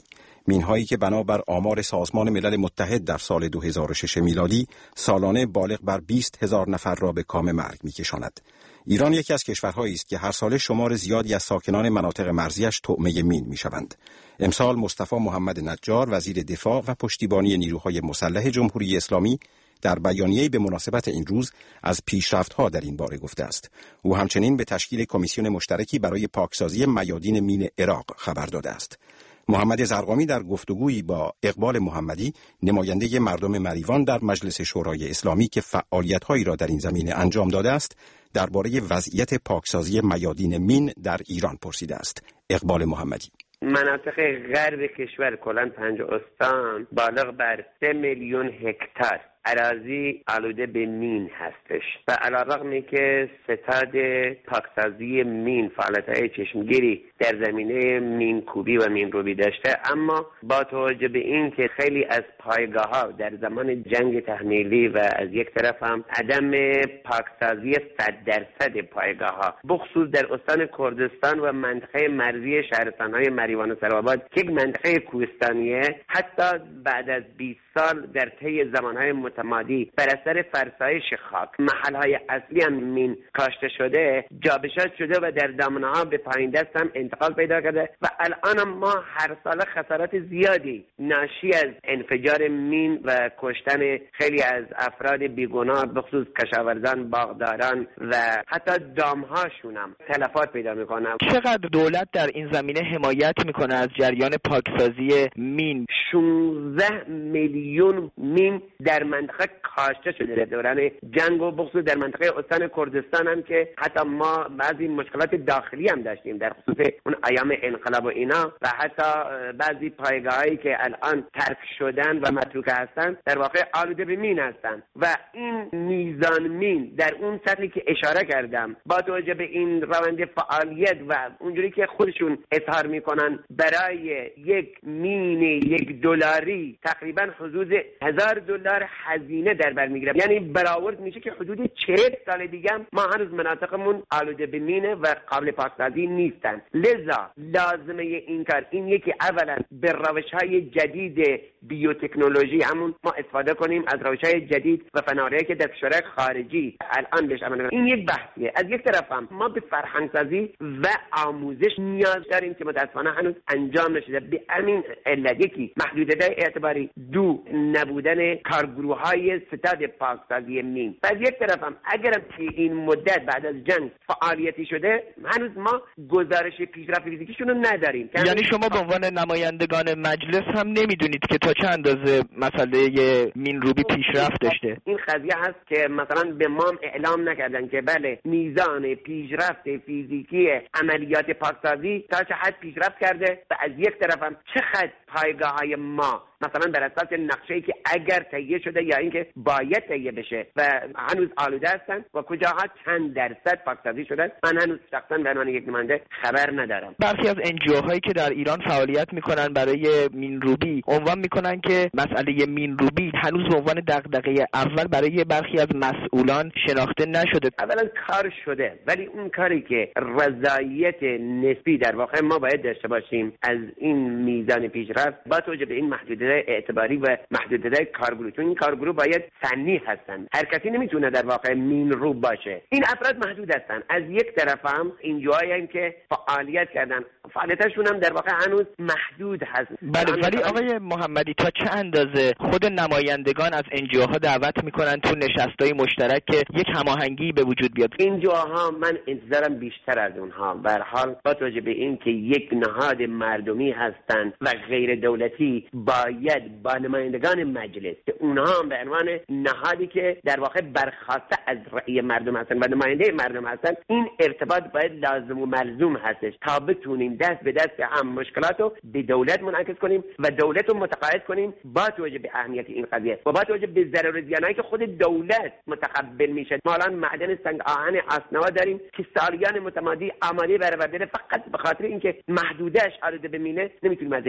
مین‌هایی که بنابر آمار سازمان ملل متحد در سال دو هزار و شش میلادی سالانه بالغ بر بیست هزار نفر را به کام مرگ می‌کشاند. ایران یکی از کشورهایی است که هر سال شمار زیادی از ساکنان مناطق مرزیش طعمه مین می‌شوند. امسال مصطفی محمد نجار وزیر دفاع و پشتیبانی نیروهای مسلح جمهوری اسلامی در بیانیه‌ای به مناسبت این روز از پیشرفت‌ها در این باره گفته است. او همچنین به تشکیل کمیسیون مشترکی برای پاکسازی میادین مین عراق خبر داده است. محمد زرقامی در گفتگویی با اقبال محمدی نماینده مردم مریوان در مجلس شورای اسلامی که فعالیت‌هایی را در این زمینه انجام داده است، درباره وضعیت پاکسازی میادین مین در ایران پرسیده است. اقبال محمدی: مناطق غرب کشور کلاً پنج استان بالغ بر سه میلیون هکتار اراضی آلوده به مین هستش و علیرغم که ستاد پاکسازی مین فعالیت‌های چشمگیری در زمینه مین کوبی و مین روبی داشته، اما با توجه به این که خیلی از پایگاه‌ها در زمان جنگ تحمیلی و از یک طرف هم عدم پاکسازی صد درصد پایگاه‌ها بخصوص در استان کردستان و منطقه مرزی شهرستان‌های مریوان و سرآباد که یک منطقه کوهستانیه، حتی بعد از بیست سال در طی زمانهای متمادی بر اثر فرسایش خاک محلهای اصلی هم مین کاشته شده، جابجا شده و در دامنه‌ها به پایین دست هم انتقال پیدا کرده و الان هم ما هر سال خسارات زیادی ناشی از انفجار مین و کشتن خیلی از افراد بیگناه بخصوص کشاورزان، باغداران و حتی دامهاشون هم تلفات پیدا میکنن. چقدر دولت در این زمینه حمایت میکنه از جریان پاکسازی مین؟ شانزده میلیون مین در منطقه کاشته شده در دوران جنگ و بخصوص در منطقه استان کردستان هم که حتی ما بعضی مشکلات داخلی هم داشتیم در خصوص اون ایام انقلاب و اینا و حتی بعضی پایگاهایی که الان ترک شدن و متروکه هستن در واقع آلوده به مین هستن و این میزان مین در اون سطحی که اشاره کردم با توجه به این روند فعالیت و اونجوری که خودشون اظهار میکنن برای یک مین یک دلاری تقریبا حدود هزار دلار هزینه در بر میگیره، یعنی برآورد میشه که حدود چهل سال دیگه ما هنوز مناطقمون آلوده به مینه و قابل پاکسازی نیستن. لذا لازمه این کار این یکی اولا به روش‌های جدید بیوتکنولوژی همون ما استفاده کنیم از روش‌های جدید و فناوری‌هایی که در کشورهای خارجی الان بهش عمل می‌کنن. این یک بحثیه. از یک طرف هم ما به فرهنگ‌سازی و آموزش نیاز داریم که متأسفانه هنوز انجام نشده. به همین علت یکی محدودیت‌های اعتباری، دو نبودن کارگروه‌های ستاد پاکسازی مین. از یک طرف هم اگر این مدت بعد از جنگ فعالیتی شده هنوز ما گزارش پیشرفت فیزیکیشون رو نداریم. یعنی شما به عنوان نمایندگان مجلس هم نمیدونید که تا چه اندازه مسئله مین روبی پیشرفت داشته؟ این قضیه هست که مثلا به ما اعلام نکردن که بله میزان پیشرفت فیزیکی عملیات پاکسازی تا چه حد پیشرفت کرده و از یک طرف هم چقدر پایگاه‌های ما مثلا بر اساس نقشه‌ای که اگر تهیه شده یا اینکه باید تهیه بشه و هنوز آلوده هستن و کجاها چند درصد پاکسازی شدن من هنوز شخصا به عنوان یک نماینده خبر ندارم. برخی از انجیوهایی که در ایران فعالیت میکنن برای مین روبی عنوان میکنن که مسئله مین روبی هنوز به عنوان دغدغه اول برای برخی از مسئولان شناخته نشده. اولا کار شده ولی اون کاری که رضایت نسبی در واقع ما باید داشته باشیم از این میزان پیشرفت با توجه به این محدودیت اعتباری و محدودیت کارگروه، چون این کارگروه باید فنی هستن، هر کسی نمیتونه در واقع مین رو باشه. این افراد محدود هستن. از یک طرف هم اینجاهایی هم که فعالیت کردن فعالیتشون هم در واقع هنوز محدود هست. بله ولی آقای محمدی تا چه اندازه خود نمایندگان از انجیوها دعوت میکنن تو نشستای مشترک که یک هماهنگی به وجود بیاد؟ انجیوها من انتظارم بیشتر از اونها. به هر حال با توجه به این که یک نهاد مردمی هستند و غیر دولتی باید با نمایندگان مجلس که اونها هم به عنوان نهادی که در واقع برخواسته از رأی مردم هستن و نماینده مردم هستن این ارتباط باید لازم و ملزوم هستش تا بتونیم دست به دست هم مشکلات رو به دولت منعکس کنیم و دولت رو متقاعد کنیم با توجه به اهمیت این قضیه و با توجه به ضرر و زیانایی که خود دولت متقبل میشه. ما الان معدن سنگ آهن اسنوا داریم که سالیان متمادی آماده برآورده فقط به خاطر اینکه محدودش آلوده به مینه نمیتونیم ازش استفاده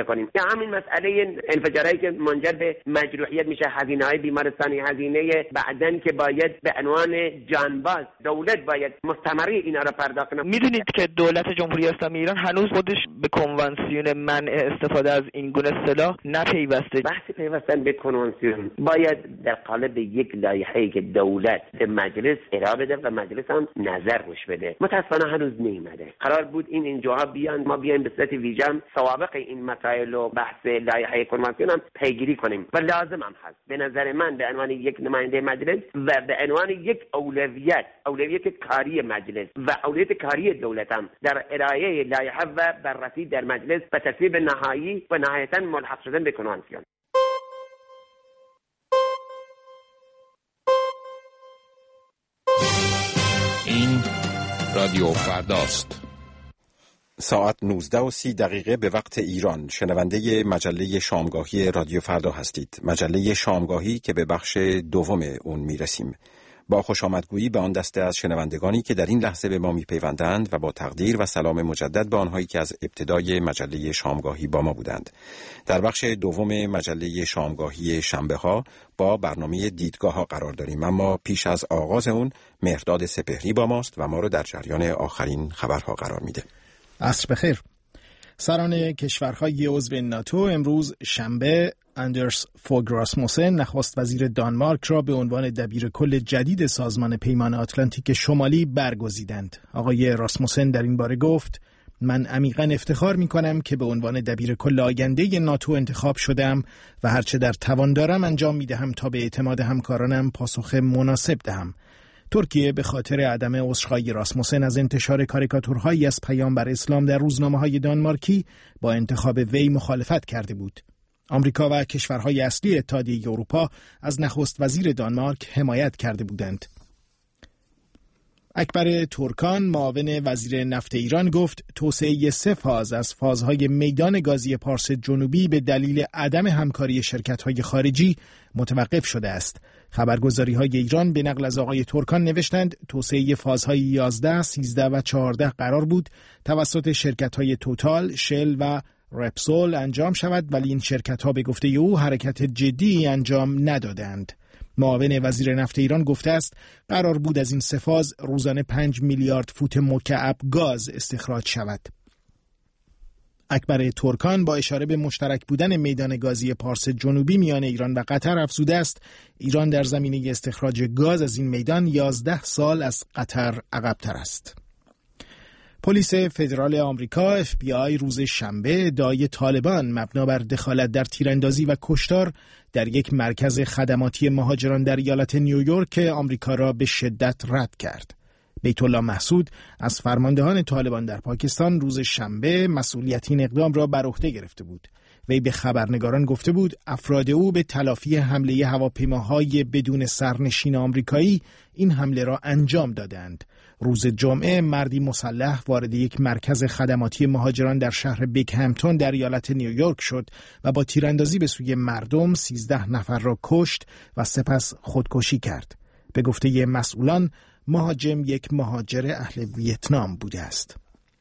کنیم. یا همین مسئله انفجارهایی که منجر به مجروحیت میشه، هزینه‌های بیمارستانی، هزینه بعدن که باید به عنوان جانباز دولت باید مستمری اینا را پرداخت کنه. میدونید که دولت جمهوری اسلامی ایران هنوز خودش به کنوانسیون منع استفاده از این گونه سلاح نپیوسته. بحث پیوستن به کنوانسیون باید در قالب یک لایحه‌ای که دولت به مجلس ارائه بده و مجلس هم نظر روش بده. متأسفانه هنوز نیومده. قرار بود این اینجاها بیان، ما بیایم به صورت ویژه سوابق این مسائل و بحث لایحه کنوانسیون هم پیگیری کنیم و لازم هم هست. به نظر من به عنوان یک نماینده مجلس و به عنوان یک اولویت اولویت کاری مجلس و اولویت کاری دولت هم در ارائه لایحه و بررسی در مجلس و تصویب نهایی و نهایتاً ملحق شدن به کنوانسیون. این رادیو فرداست. ساعت نوزده و سی دقیقه به وقت ایران. شنونده مجله شامگاهی رادیو فردا هستید. مجله شامگاهی که به بخش دوم اون میرسیم. با خوش آمدگویی به آن دسته از شنوندگانی که در این لحظه به ما میپیوندند و با تقدیر و سلام مجدد به آنهایی که از ابتدای مجله شامگاهی با ما بودند. در بخش دوم مجله شامگاهی شنبه ها با برنامه دیدگاه ها قرار داریم، اما پیش از آغاز اون مهرداد سپهری با ماست و ما رو در جریان آخرین خبرها قرار میده. عصر بخیر. سران کشورهای عضو ناتو امروز شنبه اندرس فوگ راسموسن نخست وزیر دانمارک را به عنوان دبیر کل جدید سازمان پیمان آتلانتیک شمالی برگزیدند. آقای راسموسن در این باره گفت: من عمیقاً افتخار می کنم که به عنوان دبیر کل آینده ناتو انتخاب شدم و هرچه در توان دارم انجام می دهم تا به اعتماد همکارانم پاسخ مناسب دهم. ترکیه به خاطر عدم عذرخواهی راسموسن از انتشار کاریکاتورهایی از پیامبر اسلام در روزنامه‌های دانمارکی با انتخاب وی مخالفت کرده بود. آمریکا و کشورهای اصلی اتحادیه اروپا از نخست وزیر دانمارک حمایت کرده بودند. اکبر ترکان معاون وزیر نفت ایران گفت توسعه سه فاز از فازهای میدان گازی پارس جنوبی به دلیل عدم همکاری شرکت‌های خارجی متوقف شده است. خبرگزاری‌های ایران به نقل از آقای ترکان نوشتند توسعه فازهای یازده، سیزده و چهارده قرار بود توسط شرکت‌های توتال، شل و رپسول انجام شود، ولی این شرکت‌ها به گفته او حرکت جدی انجام ندادند. معاون وزیر نفت ایران گفته است قرار بود از این سه فاز روزانه پنج میلیارد فوت مکعب گاز استخراج شود. اکبر ترکان با اشاره به مشترک بودن میدان گازی پارس جنوبی میان ایران و قطر افزوده است ایران در زمینه استخراج گاز از این میدان یازده سال از قطر عقب‌تر است. پلیس فدرال آمریکا اف بی آی روز شنبه ادعای طالبان مبنا بر دخالت در تیراندازی و کشتار در یک مرکز خدماتی مهاجران در ایالت نیویورک آمریکا را به شدت رد کرد. بیت الله محسود از فرماندهان طالبان در پاکستان روز شنبه مسئولیت این اقدام را بر عهده گرفته بود. وی به خبرنگاران گفته بود افراد او به تلافی حمله هواپیماهای بدون سرنشین آمریکایی این حمله را انجام دادند. روز جمعه مردی مسلح وارد یک مرکز خدماتی مهاجران در شهر بیکهمپتون در ایالت نیویورک شد و با تیراندازی به سوی مردم سیزده نفر را کشت و سپس خودکشی کرد. به گفته مسئولان مهاجم یک مهاجر اهل ویتنام بوده است.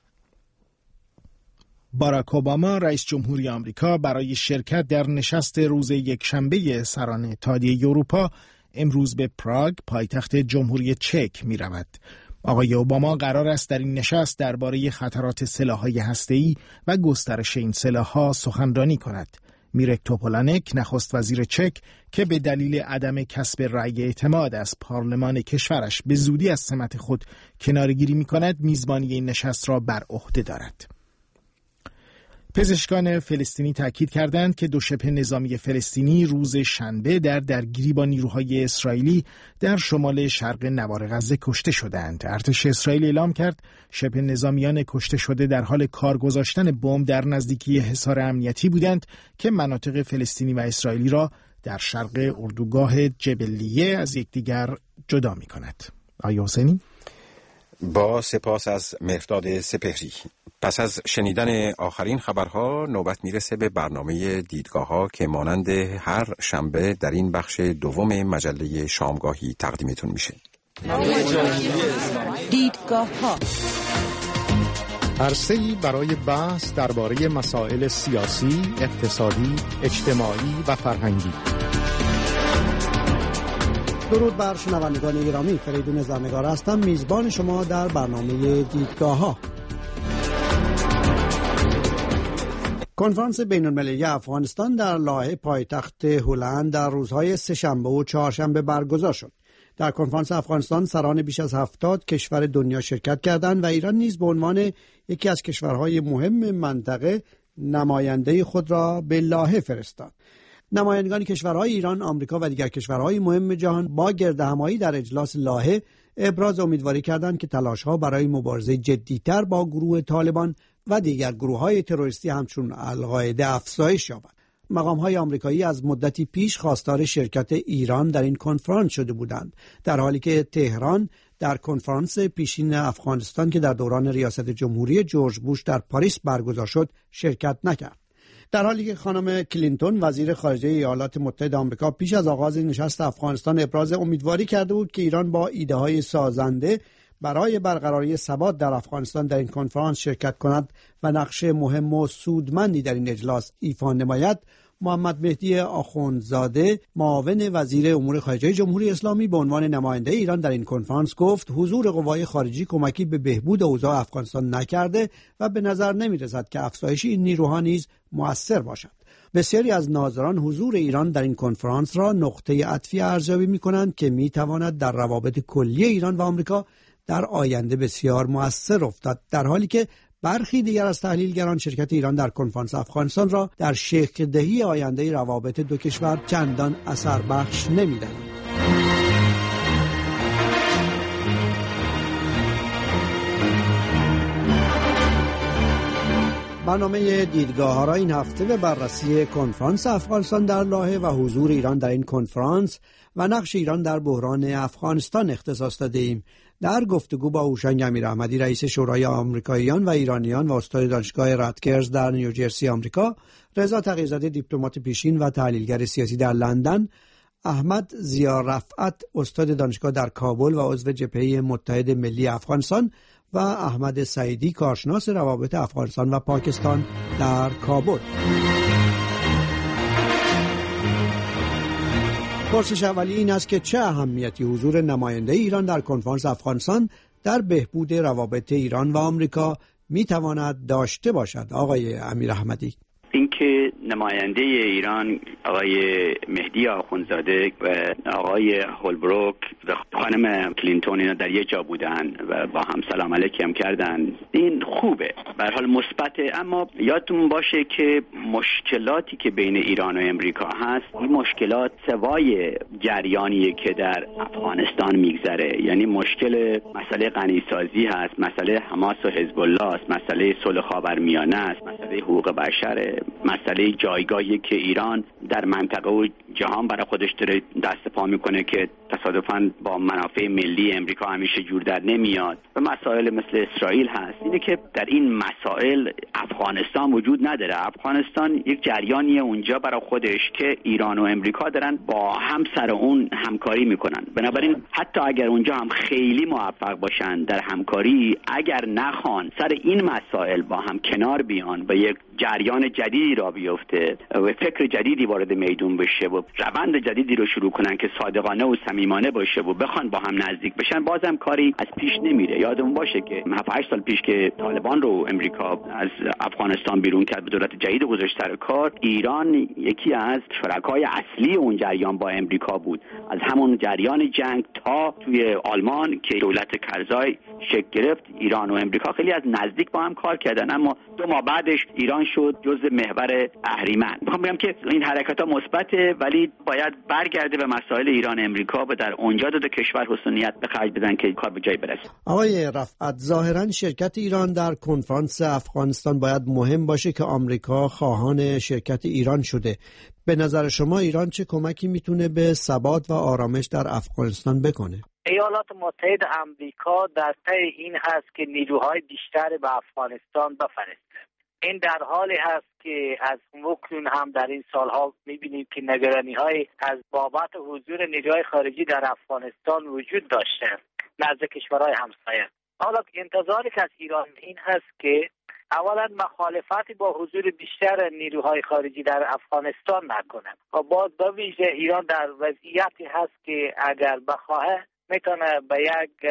باراک اوباما رئیس جمهوری آمریکا برای شرکت در نشست روز یکشنبه سران اتحادیه اروپا امروز به پراگ پایتخت جمهوری چک می رود. آقای اوباما قرار است در این نشست درباره خطرات سلاح‌های هسته‌ای و گسترش این سلاح‌ها سخنرانی کند. میرک توپولانک نخست وزیر چک که به دلیل عدم کسب رأی اعتماد از پارلمان کشورش به زودی از سمت خود کناره‌گیری می‌کند، میزبانی این نشست را بر عهده دارد. پزشکان فلسطینی تاکید کردند که دو شبه نظامی فلسطینی روز شنبه در درگیری با نیروهای اسرائیلی در شمال شرق نوار غزه کشته شدند. ارتش اسرائیل اعلام کرد شبه نظامیان کشته شده در حال کار گذاشتن بمب در نزدیکی حصار امنیتی بودند که مناطق فلسطینی و اسرائیلی را در شرق اردوگاه جبلیه از یکدیگر جدا می‌کند. آیا حسینی؟ با سپاس از مهرداد سپهری. پس از شنیدن آخرین خبرها نوبت میرسه به برنامه دیدگاه ها که مانند هر شنبه در این بخش دوم مجله شامگاهی تقدیمتون میشه. دیدگاه ها عرصه‌ای برای بحث درباره مسائل سیاسی، اقتصادی، اجتماعی و فرهنگی. درود بر شنوندگان گرامی، فریدون زرنگار هستم، میزبان شما در برنامه دیدگاه‌ها. کنفرانس بین‌المللی افغانستان در لاهه پایتخت هلند در روزهای سه‌شنبه و چهارشنبه برگزار شد. در کنفرانس افغانستان سران بیش از هفتاد کشور دنیا شرکت کردند و ایران نیز به عنوان یکی از کشورهای مهم منطقه نماینده خود را به لاهه فرستاد. نمایندگان کشورهای ایران، آمریکا و دیگر کشورهای مهم جهان با گردهمایی در اجلاس لاهه ابراز امیدواری کردند که تلاش‌ها برای مبارزه جدی‌تر با گروه طالبان و دیگر گروه‌های تروریستی همچون القاعده افزایش یابد. مقام‌های آمریکایی از مدتی پیش خواستار شرکت ایران در این کنفرانس شده بودند، در حالی که تهران در کنفرانس پیشین افغانستان که در دوران ریاست جمهوری جورج بوش در پاریس برگزار شد شرکت نکرد. در حالی که خانم کلینتون وزیر خارجه ایالات متحده آمریکا پیش از آغاز نشست افغانستان ابراز امیدواری کرده بود که ایران با ایده‌های سازنده برای برقراری ثبات در افغانستان در این کنفرانس شرکت کند و نقش مهم و سودمندی در این اجلاس ایفا نماید، محمد مهدی آخوندزاده معاون وزیر امور خارجه جمهوری اسلامی به عنوان نماینده ایران در این کنفرانس گفت حضور قوای خارجی کمکی به بهبود اوضاع افغانستان نکرده و به نظر نمی‌رسد که افزایش این نیروها نیز مؤثر باشد. بسیاری از ناظران حضور ایران در این کنفرانس را نقطه عطفی ارزیابی می‌کنند که می‌تواند در روابط کلی ایران و آمریکا در آینده بسیار مؤثر افتد، در حالی که برخی دیگر از تحلیلگران شرکت ایران در کنفرانس افغانستان را در شکل دهی آینده روابط دو کشور چندان اثر بخش نمی‌دانند. برنامه دیدگاه‌ها را این هفته به بررسی کنفرانس افغانستان در لاهه و حضور ایران در این کنفرانس و نقش ایران در بحران افغانستان اختصاص داده‌ایم. در گفتگو با هوشنگ امیراحمدی، رئیس شورای آمریکاییان و ایرانیان و استاد دانشگاه راتگرز در نیوجرسی آمریکا، رضا تقی‌زاده دیپلمات پیشین و تحلیلگر سیاسی در لندن، احمد ضیا رفعت استاد دانشگاه در کابل و عضو جبهه متحد ملی افغانستان و احمد سعیدی کارشناس روابط افغانستان و پاکستان در کابل. پرسش اولی این است که چه اهمیتی حضور نماینده ایران در کنفرانس افغانستان در بهبود روابط ایران و آمریکا میتواند داشته باشد؟ آقای امیراحمدی. اینکه نماینده ایران آقای مهدی آخوندزاده و آقای هولبروک و خانم کلینتون اینا در یک جا بودن و با هم سلام علیکم کردن، این خوبه، به هر حال مثبته. اما یادتون باشه که مشکلاتی که بین ایران و امریکا هست، این مشکلات سوای جریانیه که در افغانستان میگذره، یعنی مشکل مسئله غنیسازی هست، مسئله حماس و حزب الله است، مسئله صلح خاورمیانه است، مسئله حقوق بشر، مسئله جایگاهی که ایران در منطقه و جهان برای خودش داره دست پا میکنه که تصادفاً با منافع ملی امریکا همیشه جور در نمیاد، و مسائل مثل اسرائیل هست. اینه که در این مسائل افغانستان وجود نداره. افغانستان یک جریانیه اونجا برای خودش که ایران و امریکا دارن با هم سر اون همکاری میکنن. بنابراین حتی اگر اونجا هم خیلی موفق باشن در همکاری، اگر نخوان سر این مسائل با هم کنار بیان و یک جریان جدیدی را بیفته و فکر جدیدی وارد میدون بشه و روند جدیدی رو شروع کنن که صادقانه و صمیمانه باشه و بخوان با هم نزدیک بشن، بازم کاری از پیش نمیره. یادمون باشه که هفت هشت سال پیش که طالبان رو امریکا از افغانستان بیرون کرد، به دولت جدید گذاشت سر کار، ایران یکی از شرکای اصلی اون جریان با امریکا بود. از همون جریان جنگ تا توی آلمان که دولت کرزای شکل گرفت، ایران و امریکا خیلی از نزدیک با هم کار کردن، اما دو ماه بعدش ایران شد جزء محور اهریمن. میخوام بگم که این حرکت‌ها مثبته، ولی باید برگرده به مسائل ایران امریکا و در اونجا دو کشور حسنیت به خرج بدن که کار به جای برسه. آقای رفعت، ظاهراً شرکت ایران در کنفرانس افغانستان باید مهم باشه که آمریکا خواهان شرکت ایران شده. به نظر شما ایران چه کمکی میتونه به ثبات و آرامش در افغانستان بکنه؟ ایالات متحده آمریکا در پی این هست که نیروهای بیشتر به افغانستان بفرسته. این در حالی هست که از مکنون هم در این سالها میبینیم که نگرانی‌های از بابت حضور نیروهای خارجی در افغانستان وجود داشته نزد کشورهای همسایه. حالا انتظاری که از ایران این هست که اولا مخالفتی با حضور بیشتر نیروهای خارجی در افغانستان نکنه و باز به ویژه ایران در وضعیتی هست که اگر بخواه میتونه به یک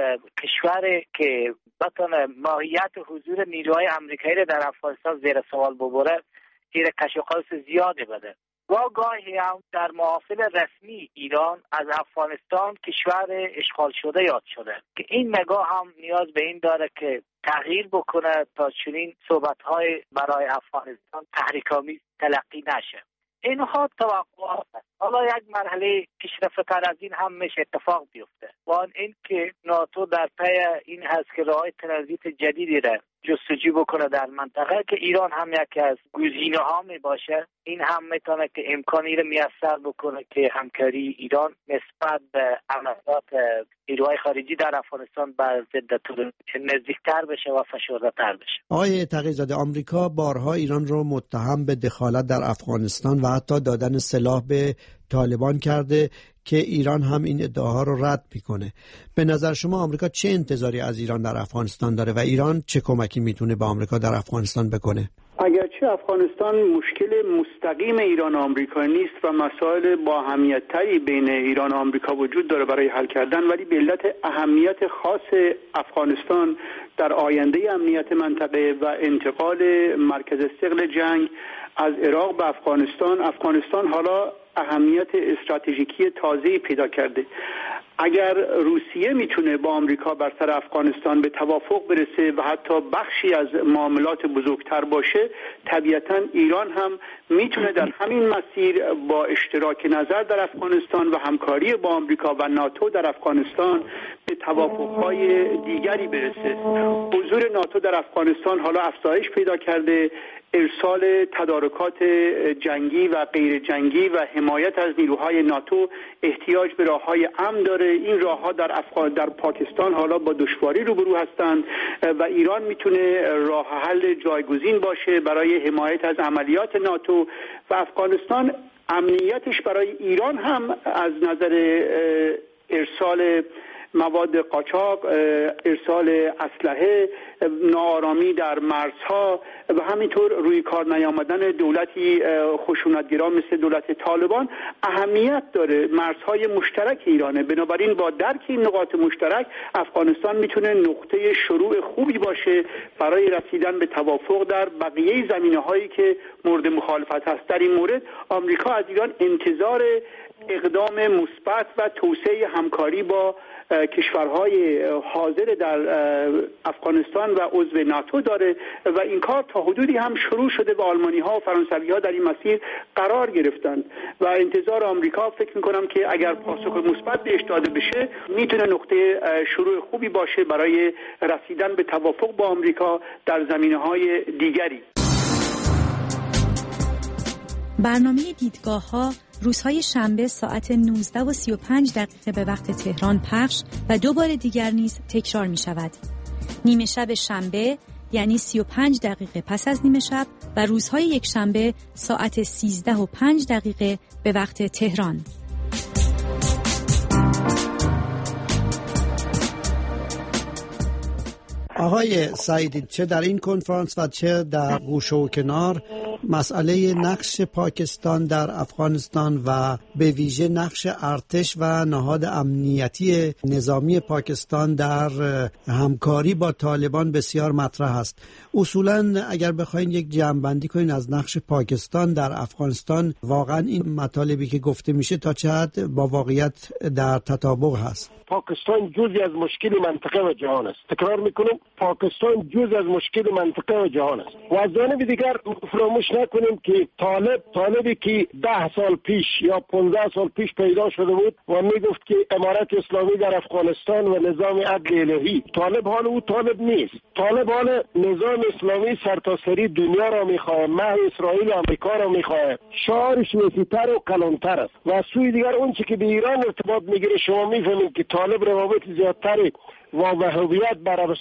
کشور که بتونه ماهیت حضور نیروهای امریکایی را در افغانستان زیر سوال ببره زیر کشاقاس زیاده بده. و گاهی هم در محافل رسمی ایران از افغانستان کشور اشغال شده یاد شده که این نگاه هم نیاز به این داره که تغییر بکنه تا چنین صحبت‌های برای افغانستان تحریک‌آمیز تلقی نشه. اینها توقعات است. حالا یک مرحله پیشرفت‌تر از این هم میشه اتفاق بیفته و آن این که ناتو در پی این هست که راه ترانزیت جدیدی را جستجو بکنه در منطقه که ایران هم یکی از گزینه‌ها می باشه. این هم میتونه که امکانی را میسر بکنه که همکاری ایران نسبت به عملیات نیروهای خارجی در افغانستان بر ضد تروریسم نزدیکتر بشه و فشرده‌تر بشه. آقای تقی‌زاده، آمریکا بارها ایران رو متهم به دخالت در افغانستان و حتی دادن سلاح به طالبان کرده که ایران هم این ادعاها رو رد میکنه. به نظر شما آمریکا چه انتظاری از ایران در افغانستان داره و ایران چه کمکی میتونه به آمریکا در افغانستان بکنه؟ اگرچه افغانستان مشکل مستقیم ایران و آمریکا نیست و مسائل با اهمیت‌تری بین ایران و آمریکا وجود داره برای حل کردن، ولی به علت اهمیت خاص افغانستان در آینده امنیت منطقه و انتقال مرکز ثقل جنگ از عراق به افغانستان، افغانستان حالا اهمیت استراتژیکی تازه‌ای پیدا کرده. اگر روسیه میتونه با آمریکا بر سر افغانستان به توافق برسه و حتی بخشی از معاملات بزرگتر باشه، طبیعتا ایران هم میتونه در همین مسیر با اشتراک نظر در افغانستان و همکاری با آمریکا و ناتو در افغانستان به توافق‌های دیگری برسه. حضور ناتو در افغانستان حالا افزایش پیدا کرده. ارسال تدارکات جنگی و غیر جنگی و حمایت از نیروهای ناتو احتیاج به راههای امن داره. این راهها در افغان در پاکستان حالا با دشواری روبرو هستند و ایران میتونه راه حل جایگزین باشه برای حمایت از عملیات ناتو و افغانستان. امنیتش برای ایران هم از نظر ارسال مواد قاچاق، ارسال اسلحه، ناآرامی در مرزها و همینطور روی کار نیامدن دولتی خشونتگرا مثل دولت طالبان اهمیت داره. مرزهای مشترک ایرانه، بنابراین با درک این نقاط مشترک افغانستان میتونه نقطه شروع خوبی باشه برای رسیدن به توافق در بقیه زمینه‌هایی که مورد مخالفت هست. در این مورد آمریکا از ایران انتظار اقدام مثبت و توسعه همکاری با کشورهای حاضر در افغانستان و عضو ناتو داره و این کار تا حدودی هم شروع شده و آلمانی ها و فرانسوی ها در این مسیر قرار گرفتند و انتظار آمریکا فکر میکنم که اگر پاسخ مثبت بهش داده بشه میتونه نقطه شروع خوبی باشه برای رسیدن به توافق با آمریکا در زمینه‌های دیگری. برنامه دیدگاه‌ها روزهای شنبه ساعت نوزده و سی و پنج دقیقه به وقت تهران پخش و دو بار دیگر نیز تکرار می شود. نیمه شب شنبه یعنی سی و پنج دقیقه پس از نیمه شب و روزهای یک شنبه ساعت سیزده و پنج دقیقه به وقت تهران. آقای سعیدی، چه در این کنفرانس و چه در گوشه و کنار مسئله نقش پاکستان در افغانستان و به ویژه نقش ارتش و نهاد امنیتی نظامی پاکستان در همکاری با طالبان بسیار مطرح است. اصولا اگر بخواین یک جمع‌بندی کنین از نقش پاکستان در افغانستان، واقعا این مطالبی که گفته میشه تا چه حد با واقعیت در تطابق هست؟ پاکستان جزئی از مشکل منطقه و جهان است. تکرار میکنم، پاکستان جزئی از مشکل منطقه و جهان است. و از جانب دیگر فراموش نکنیم که طالب طالبی که ده سال پیش یا پانزده سال پیش پیدا شده بود و میگفت که امارت اسلامی در افغانستان و نظام عدل الهی، طالب حال او طالب نیست. طالب حال نظام اسلامی سرتاسری دنیا را میخواه، محو اسرائیل و امریکا را میخواه. شعارش وسیع‌تر و کلانتر است. و از سوی دیگر اون چی که به ایران ارتباط میگیره، شما میفهمید که طالب روابط زیادتری و وهابیت با عربستان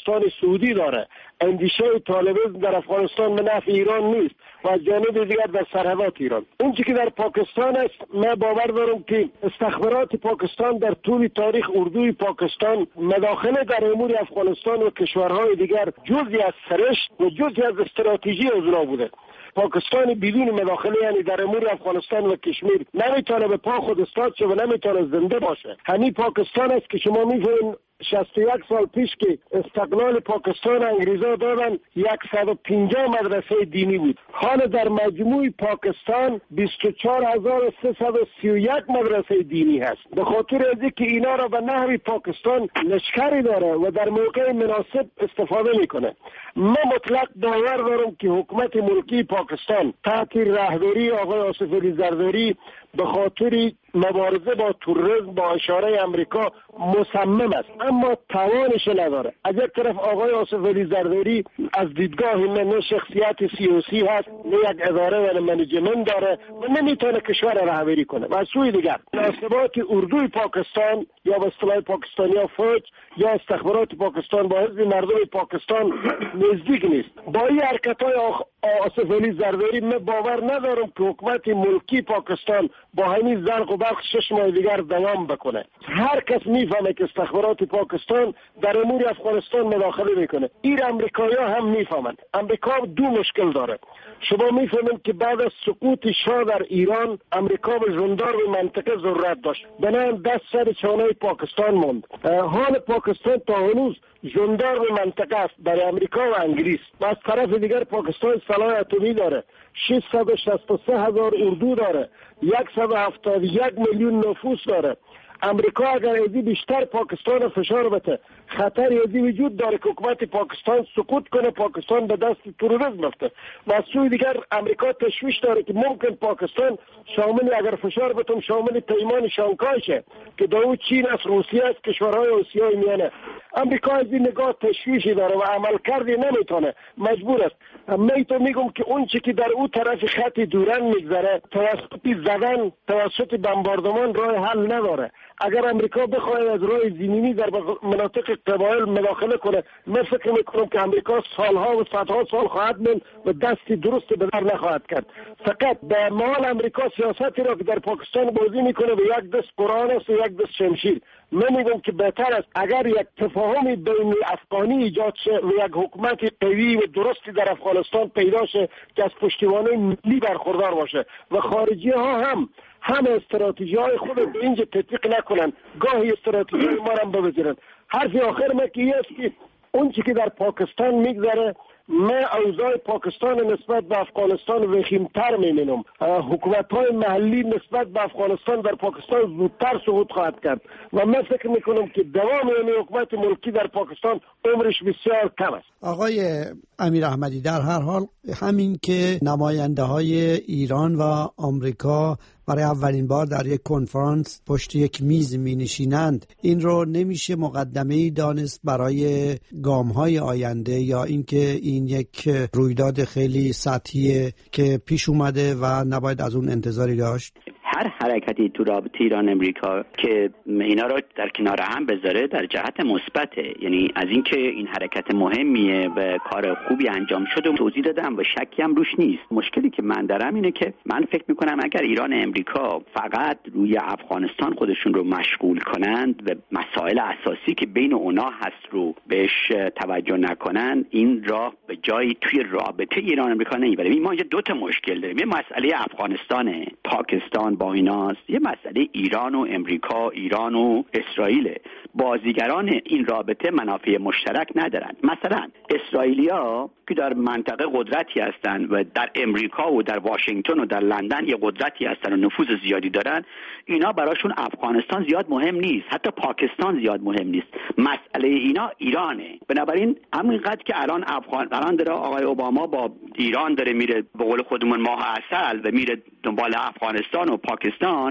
سعودی داره. اندیشه طالبان در افغانستان به نفع ایران نیست و از جانب دیگر در سرحدات ایران. اون چیزی که در پاکستان است، من باور دارم که استخبارات پاکستان در طول تاریخ اردوی پاکستان مداخله در امور افغانستان و کشورهای دیگر جزئی از سرشت و جزئی از استراتژی اونا بوده. پاکستان بدون مداخله یعنی در امور افغانستان و کشمیر نمیتونه به پا خود استاد شه و نمیتونه زنده باشه. همین پاکستان است که شما میفهمید شصت و یک سال پیش که استقلال پاکستان انگریزا دادن صد و پنجاه مدرسه دینی بود. حال در مجموع پاکستان بیست و چهار هزار و سیصد و سی و یک مدرسه دینی هست. به خاطر از اینکه اینا را به نحوی پاکستان لشکری داره و در موقع مناسب استفاده میکنه. من مطلق باور دارم که حکومت ملکی پاکستان تحت رهبری آقای آصف علی زرداری به خاطر مبارزه با تروریسم با اشاره امریکا مصمم است، اما توانش نداره. از یک طرف آقای آصف علی زرداری از دیدگاه من شخصیت سیاسی هست، نه یک اداره و منیجمنت داره و نمیتونه کشور رهبری کنه. و از سوی دیگر مناسبات اردوی پاکستان یا به اصطلاح پاکستانیا فوج یا استخبارات پاکستان با حزب مردم پاکستان نزدیک نیست. با این حرکت‌های آصف علی زرداری من باور ندارم که حکومت ملکی پاکستان با همین زرق و برق شش ماه دیگر دوام بکنه. هر کس میفهمه که استخبارات پاکستان در امور افغانستان مداخله میکنه. این امریکایی‌ها هم میفهمند. امریکا دو مشکل داره. شما میفهمید که بعد از سقوط شاه در ایران امریکا به ژاندارم منطقه ضرورت داشت. بنابراین دست سر چانه پاکستان موند. حال پاکستان تا هنوز ژاندارم منطقه است برای امریکا و انگلیس. و از طرف دیگر پاکستان سلاح اتمی داره. ششصد و شصت و سه هزار اردو داره. صد و هفتاد و یک میلیون نفوس داره. امریکا اگر ازی بیشتر پاکستان فشار بده، خطر ازی وجود داره که حکومت پاکستان سقوط کنه، پاکستان به دست تروریسم بفته. و از سوی دیگر امریکا تشویش داره که ممکن پاکستان شامل اگر فشار بتون شامل پیمان شانگهای شه که دو چین است، روسیه است، کشورهای آسیای میانه. امریکا از این نگاه تشویشی داره و عمل کردی نمیتونه، مجبور است. من تو میگم که اون چی که در اون طرف خط دورن میگذره توسط زدن، توسط بمباردمان راه حل نداره. اگر امریکا بخواد از راه زمینی در مناطق قبایل مداخله کنه، من فکر میکنم که امریکا سالها و صدها سال خواهد موند و دستی درست به در نخواهد کرد. فقط به مال امریکا سیاستی را که در پاکستان بازی میکنه به یک دست قرآن است و یک دست شمشیر. من میگم که بهتر است اگر یک تفاهمی بین افغانی ایجاد شه و یک حکومت قوی و درستی در افغانستان پیدا شه که از پشتیبانی ملی برخوردار باشه و خارجی ها هم همه استراتژی های خود به اینجا تطبیق نکنن، گاهی استراتژی ما را هم ببذیرن. حرف آخر من که است که اون چی که در پاکستان میگذره، من اوضاع پاکستان نسبت به افغانستان وخیمتر میبینم. حکومت های محلی نسبت به افغانستان در پاکستان زودتر سقوط خواهد کرد و من فکر میکنم که دوام این حکومت ملکی در پاکستان عمرش بسیار کم است. آقای امیر احمدی، در هر حال همین که نماینده های ایران و آمریکا برای اولین بار در یک کنفرانس پشت یک میز می نشینند، این رو نمیشه مقدمه‌ای دانست برای گام‌های آینده یا اینکه این یک رویداد خیلی سطحیه که پیش اومده و نباید از اون انتظاری داشت؟ هر حرکتی تو رابطه ایران امریکا که اینا رو در کنار هم بذاره در جهت مثبته، یعنی از اینکه این حرکت مهمیه به کار خوبی انجام شده توضیح دادم و شکی هم روش نیست. مشکلی که من دارم اینه که من فکر میکنم اگر ایران و امریکا فقط روی افغانستان خودشون رو مشغول کنند و مسائل اساسی که بین اونا هست رو بهش توجه نکنن، این راه به جایی توی رابطه ایران و امریکا نمیبره. ما یه دو تا مشکل داریم، یه مسئله افغانستانه، پاکستان با ایناست، یه مسئله ایران و امریکا، ایران و اسرائیل. بازیگران این رابطه منافع مشترک ندارن. مثلا اسرائیلیا که در منطقه قدرتی هستن و در امریکا و در واشنگتن و در لندن یه قدرتی هستن و نفوذ زیادی دارن، اینا براشون افغانستان زیاد مهم نیست، حتی پاکستان زیاد مهم نیست. مسئله اینا ایرانه. بنابراین همینقدر که الان افغان الان داره آقای اوباما با ایران داره میره به قول خودمون ماه عسل و میره دنبال افغانستان و پاکستان،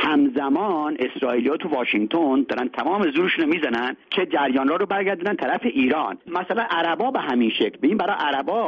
همزمان اسرائیلیا تو واشنگتن دارن تمام زورشون رو میزنن که جریان را رو برگردونن طرف ایران. مثلا عربا به همین شکل. ببین برای عربا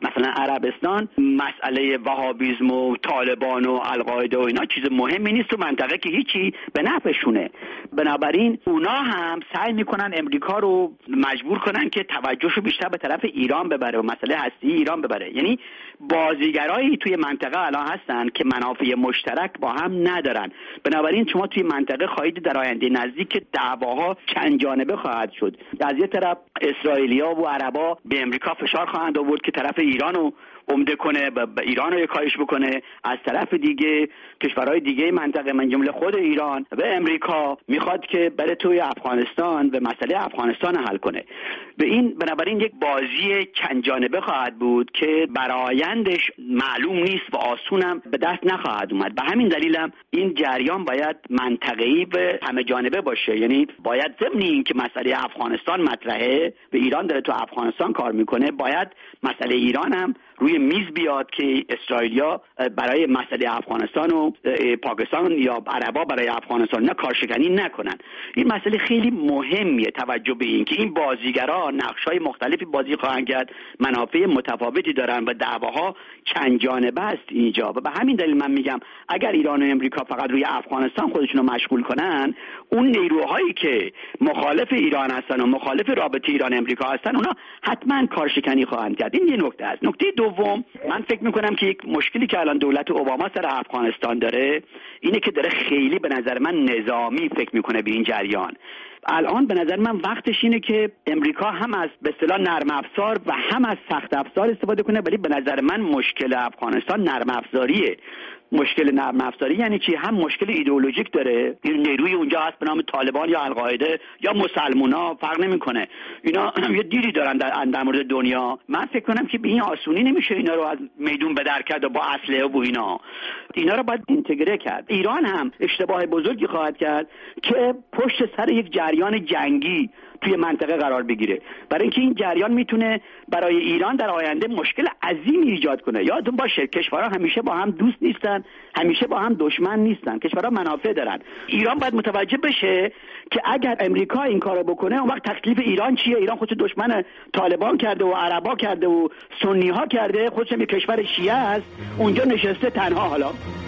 مثلا عربستان مسئله وهابیسم و طالبان و القاعده و اینا چیز مهمی نیست تو منطقه که هیچی به نفعشونه. بنابراین اونا هم سعی میکنن امریکا رو مجبور کنن که توجهشو بیشتر به طرف ایران ببره و مسئله هستی ایران ببره. یعنی بازیگرایی توی منطقه الان هستن که منافع مشترک با هم ندارن. بنابراین شما توی منطقه خواهید در آینده نزدیک که دعواها چند جانبه خواهد شد. از یه طرف اسرائیلیا و عربا به امریکا فشار خواهند آورد که طرف ایرانو عمده کنه، به ایران رو یکایش بکنه. از طرف دیگه کشورهای دیگه منطقه من جمله خود ایران و امریکا میخواد که بره توی افغانستان و مسئله افغانستان حل کنه. به این بنابراین یک بازی چند جانبه خواهد بود که برآیندش معلوم نیست و آسونم به دست نخواهد اومد. به همین دلیلم این جریان باید منطقه‌ای و همه جانبه باشه. یعنی باید ضمن این که مسئله افغانستان مطرحه و ایران داره تو افغانستان کار میکنه، باید مسئله ایران هم روی میز بیاد که اسرائیلیا برای مسئله افغانستان و پاکستان یا عربا برای افغانستان نه کارشکنی نکنن. این مسئله خیلی مهمیه، توجه به این که این بازیگرا نقش‌های مختلفی بازی خواهند کرد، منافع متفاوتی دارن و دعواها چند جانبه است اینجا. و به همین دلیل من میگم اگر ایران و امریکا فقط روی افغانستان خودشون رو مشغول کنن، اون نیروهایی که مخالف ایران هستن و مخالف رابطه ایران امریکا هستن اونا حتما کارشکنی خواهند کرد. این یه نکته است. نکته دوم، من فکر میکنم که یک مشکلی که الان دولت اوباما سر افغانستان داره اینه که داره خیلی به نظر من نظامی فکر میکنه به این جریان. الان به نظر من وقتش اینه که امریکا هم از به اصطلاح نرم افزار و هم از سخت افزار استفاده کنه، ولی به نظر من مشکل افغانستان نرم افزاریه. مشکل نرم افزاری یعنی چی؟ هم مشکل ایدئولوژیک داره، این نیروی اونجا هست به نام طالبان یا القاعده یا مسلمونا، فرق نمیکنه، اینا یه دیری دارن در, در مورد دنیا. من فکر کنم که به این آسونی نمیشه اینا رو از میدون به در کرد و با اسلحه و اینا اینا رو باید اینتگره کرد. ایران هم اشتباه بزرگی خواهد کرد که پشت سر یک جریان جنگی توی منطقه قرار بگیره، برای اینکه این جریان میتونه برای ایران در آینده مشکل عظیمی ایجاد کنه. یادتون باشه کشورها همیشه با هم دوست نیستن، همیشه با هم دشمن نیستن، کشورها منافع دارن. ایران باید متوجه بشه که اگر امریکا این کارو بکنه اون وقت تکلیف ایران چیه؟ ایران خودش دشمن طالبان کرده و عربا کرده و سنی ها کرده، خودش یک کشور شیعه است، اونجا نشسته تنها. حالا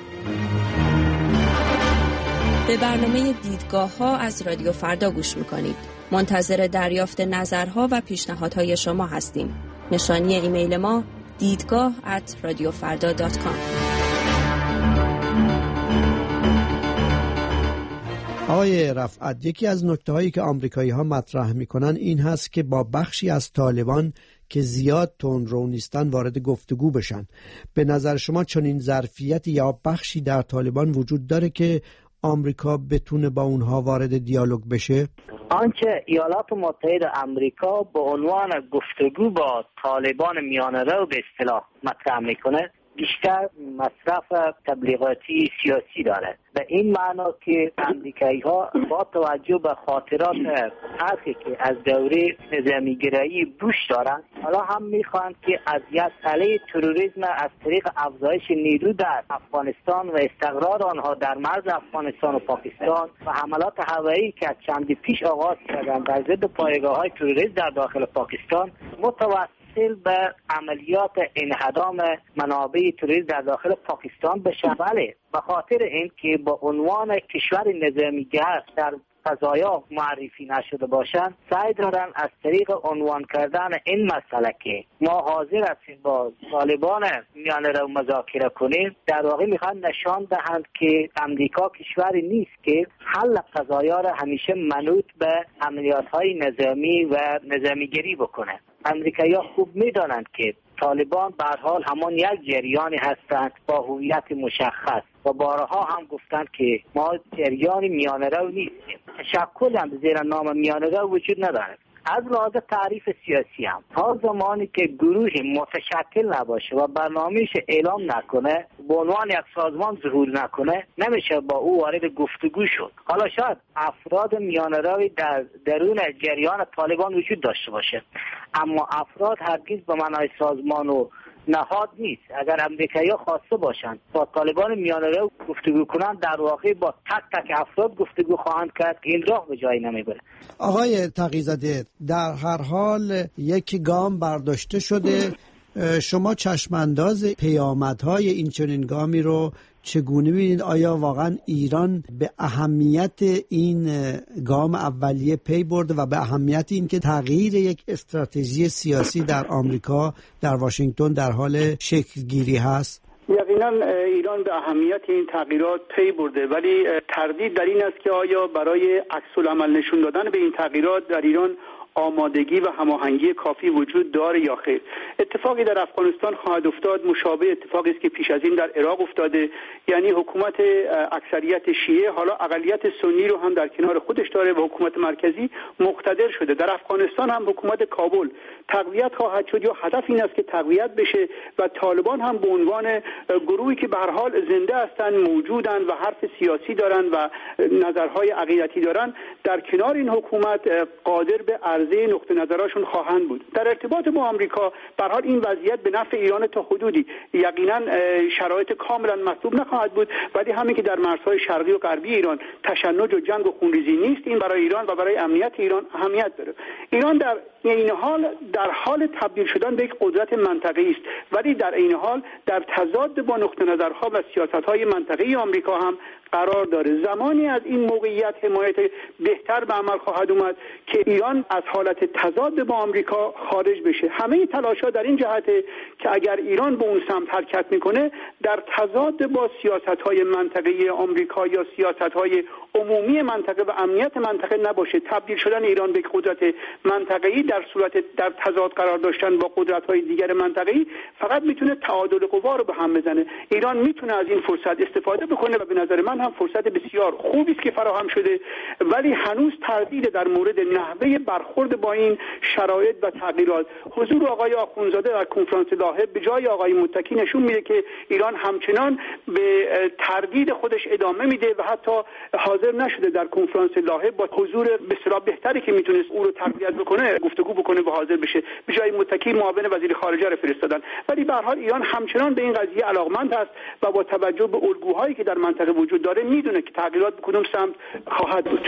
به برنامه دیدگاه ها از رادیو فردا گوش میکنید. منتظر دریافت نظرها و پیشنهادهای شما هستیم. نشانی ایمیل ما دیدگاه ات رادیو فردا دات کام. آقای رفعت، یکی از نکته‌هایی که آمریکایی‌ها مطرح می‌کنن این هست که با بخشی از طالبان که زیاد تندرو نیستن وارد گفتگو بشن. به نظر شما چنین ظرفیتی یا بخشی در طالبان وجود داره که آمریکا بتونه با اونها وارد دیالوگ بشه؟ آنچه ایالات متحده آمریکا به عنوان گفتگو با طالبان میانه رو به اصطلاح مطرح میکنه بیشتر مصرف تبلیغاتی سیاسی داره. به این معنا که امریکایی ها با توجه به خاطرات تلخی که از دوره نظامیگرایی بوش دارن، حالا هم میخوان که از یک علیه تروریسم از طریق افزایش نیرو در افغانستان و استقرار آنها در مرز افغانستان و پاکستان و حملات هوایی که از چندی پیش آغاز کردن در ضد پایگاه های تروریسم در داخل پاکستان متوسط به عملیات انهدام منابع تروریسم در داخل پاکستان بشه. بله، به خاطر این که با عنوان کشور نظامیگر در قضایا معرفی نشده باشند، سعی دارن از طریق عنوان کردن این مسئله که ما حاضر هستیم با طالبان میانه رو مذاکره کنیم، در واقع میخوان نشان دهند که امریکا کشوری نیست که حل قضایا را همیشه منوط به عملیات های نظامی و نظامیگری بکنه. امریکایی‌ها خوب میدانند که طالبان به هر حال همان یک جریانی هستند با هویت مشخص و بارها هم گفتند که ما جریان میانه رو نیستیم. تشکل هم زیر نام میانه رو وجود ندارد. از لحاظ تعریف سیاسی هم تا زمانی که گروه متشکل نباشه و برنامه‌اش اعلام نکنه، به عنوان یک سازمان ظهور نکنه، نمیشه با او وارد گفتگو شد. حالا شاید افراد میانه‌روی در درون جریان طالبان وجود داشته باشه، اما افراد هرگز به معنای سازمان و نهاد نیست. اگر امریکایی‌ها خواسته باشند با طالبان میانه‌رو گفتگو کنند، در واقع با تک تک افراد گفتگو خواهند کرد که این راه به جایی نمیبره. آقای تقی‌زاده، در هر حال یک گام برداشته شده شما چشمانداز پیامدهای این چنین گامی رو چگونه می‌بینید؟ آیا واقعا ایران به اهمیت این گام اولیه پی برده و به اهمیت این که تغییر یک استراتژی سیاسی در آمریکا در واشنگتن در حال شکل گیری هست؟ یقینا ایران به اهمیت این تغییرات پی برده، ولی تردید در این است که آیا برای عکس‌العمل نشون دادن به این تغییرات در ایران آمادگی و هماهنگی کافی وجود داره یا خیر. اتفاقی در افغانستان خواهد افتاد مشابه اتفاقی است که پیش از این در عراق افتاده، یعنی حکومت اکثریت شیعه حالا اقلیت سنی رو هم در کنار خودش داره و حکومت مرکزی مقتدر شده. در افغانستان هم حکومت کابل تقویت خواهد شد یا هدف این است که تقویت بشه و طالبان هم به عنوان گروهی که به هر حال زنده هستند، موجودند و حرف سیاسی دارند و نظرهای عقیدتی دارند، در کنار این حکومت قادر به عرضه نقطه نظرشون خواهند بود. در ارتباط با آمریکا به هر حال این وضعیت به نفع ایران تا حدودی، یقینا شرایط کاملا مطلوب نخواهد بود، ولی همین که در مرزهای شرقی و غربی ایران تشنج و جنگ و خونریزی نیست، این برای ایران و برای امنیت ایران اهمیت داره. ایران در این حال در حال تبدیل شدن به یک قدرت منطقه‌ای است، ولی در این حال در تضاد با نقطه نظرها و سیاست‌های منطقه‌ای آمریکا هم قرار داره. زمانی از این موقعیت حمایت بهتر به عمل خواهد اومد که ایران از حالت تضاد با آمریکا خارج بشه. همه تلاش‌ها در این جهته که اگر ایران به اون سمت حرکت میکنه در تضاد با سیاست‌های منطقه‌ای آمریکا یا سیاست‌های عمومی منطقه و امنیت منطقه نباشه. تبدیل شدن ایران به قدرت منطقه‌ای در صورت در تضاد قرار داشتن با قدرت‌های دیگر منطقه‌ای فقط میتونه تعادل قوا رو به هم بزنه. ایران میتونه از این فرصت استفاده بکنه و به نظر من هم فرصت بسیار خوبی است که فراهم شده، ولی هنوز تردید در مورد نحوه برخورد با این شرایط و تغییرات. حضور آقای آخوندزاده در کنفرانس لاهه به جای آقای متکی نشون میده که ایران همچنان به تردید خودش ادامه میده و حتی حاضر نشده در کنفرانس لاهه با حضور به اصطلاح بهتری که میتونست او رو تقویت بکنه گفتگو بکنه و حاضر بشه. به جای متکی معاون وزیر خارجه رو فرستادن، ولی به هر حال ایران همچنان به این قضیه علاقمند است و با توجه به الگوهایی که در منطقه وجود داره میدونه که تغییرات به کدوم سمت خواهد بود.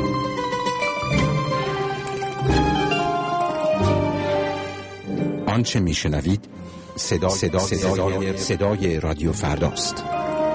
آنچه میشنوید صدا صدا صدای, صدای رادیو فرداست.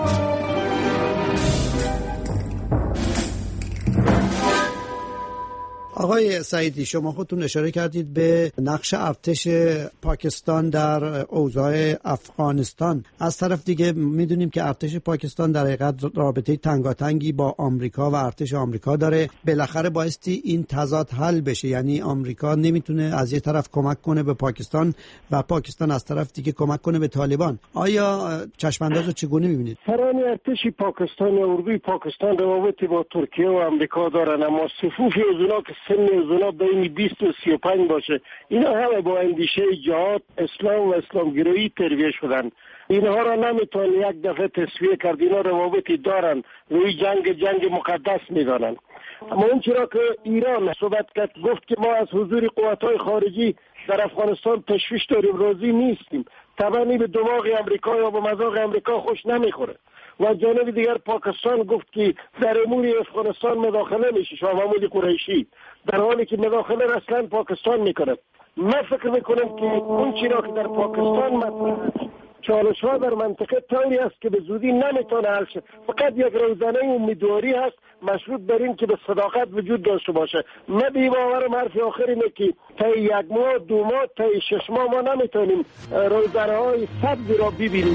آقای سعیدی، شما خودتون اشاره کردید به نقش ارتش پاکستان در اوضاع افغانستان. از طرف دیگه میدونیم که ارتش پاکستان در حقیقت رابطه تنگاتنگی با آمریکا و ارتش آمریکا داره. بالاخره بایستی این تضاد حل بشه، یعنی آمریکا نمیتونه از یه طرف کمک کنه به پاکستان و پاکستان از طرف دیگه کمک کنه به طالبان. آیا چشمانداز رو چگونه میبینید؟ سران ارتش پاکستان و اردوی پاکستان روابطی با ترکیه و آمریکا دارن، اما صفوف از اونا که سن از اونا بین بیست و سی و پنج باشه، اینا همه با اندیشه جهاد، اسلام و اسلامگرایی تربیت شدن. اینها را نمیتونه یک دفعه تصفیه کرد. اینا روابطی دارن، روی جنگ جنگ مقدس میدانن. اما اون چرا که ایران صحبت کرد، گفت که ما از حضور قوت‌های خارجی در افغانستان تشویش داریم، راضی نیستیم. طبعا به دماغ امریکا یا به مذاق امریکا خوش نمیخوره. و جانب دیگر پاکستان گفت که در امور افغانستان مداخله میشه، شاه محمود قریشی، در حالی که مداخله اصلا پاکستان میکنه. من فکر میکنم که اون چیزا که در پاکستان مطرح چالش ها در منطقه طوری است که به زودی نمیتونه حل شه. فقط یک روزنه امیدواری هست مشروط بر این که به صداقت وجود داشته باشه. من بی باورم حرف آخر اینه که تا یک ماه دو ماه تا شش ماه ما نمیتونیم روزنه های سبزی را ببینیم.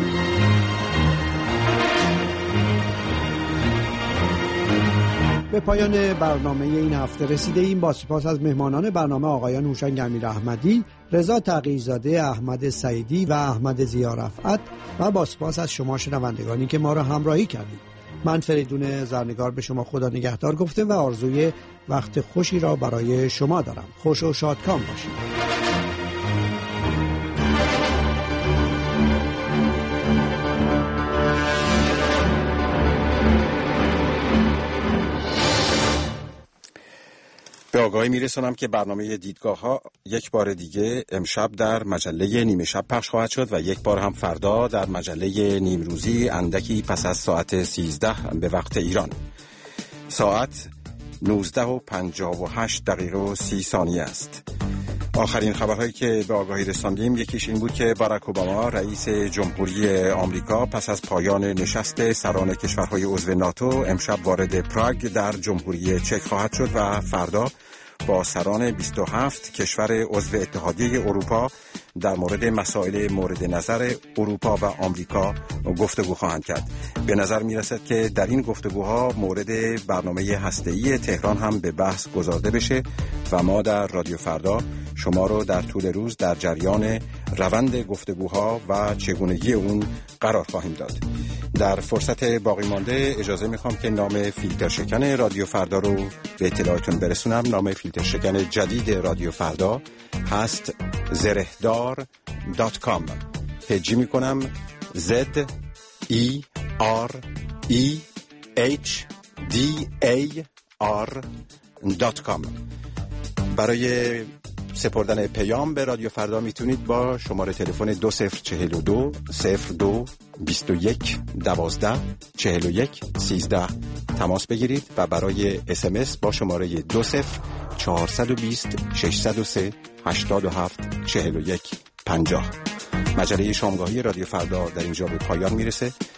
به پایان برنامه این هفته رسیده ایم. با سپاس از مهمانان برنامه آقایان هوشنگ امیر احمدی، رضا تقی‌زاده، احمد سعیدی و احمد ضیا رفعت و با سپاس از شما شنوندگانی که ما را همراهی کردید. من فریدون زرنگار به شما خدا نگهدار گفته و آرزوی وقت خوشی را برای شما دارم. خوش و شادکام باشید. به آگاهی میرسونم که برنامه دیدگاه ها یک بار دیگه امشب در مجله نیمه شب پخش خواهد شد و یک بار هم فردا در مجله نیمروزی اندکی پس از ساعت سیزده به وقت ایران. ساعت نوزده و پنجاه و هشت دقیقه و سی ثانیه است. آخرین خبرهایی که به آگاهی رساندیم یکیش این بود که باراک اوباما رئیس جمهوری آمریکا پس از پایان نشست سران کشورهای عضو ناتو امشب وارد پراگ در جمهوری چک خواهد شد و فردا با سران بیست و هفت کشور عضو اتحادیه اروپا در مورد مسائل مورد نظر اروپا و آمریکا گفتگو خواهند کرد. به نظر می رسد که در این گفتگوها مورد برنامه هسته‌ای تهران هم به بحث گذارده بشه و ما در رادیو فردا شما رو در طول روز در جریان روند گفتگوها و چگونگی اون قرار خواهیم داد. در فرصت باقی مانده اجازه میخوام که نام فیلتر شکن رادیو فردا رو به اطلاعتون برسونم. نام فیلتر شکن جدید رادیو فردا هست زرهدار دات کام. پیجی میکنم Z E R E H D A R دات کام. برای سپردن پیام به رادیو فردا میتونید با شماره تلفن دو صفر چهل و دو صفر دو بیست و یک دوازده چهل و یک سیزده تماس بگیرید و برای اس ام اس با شماره دو صفر چهارصد و بیست ششصد و سه هشتاد و هفت چهل و یک پنجاه. مجله شامگاهی رادیو فردا در اینجا به پایان میرسه.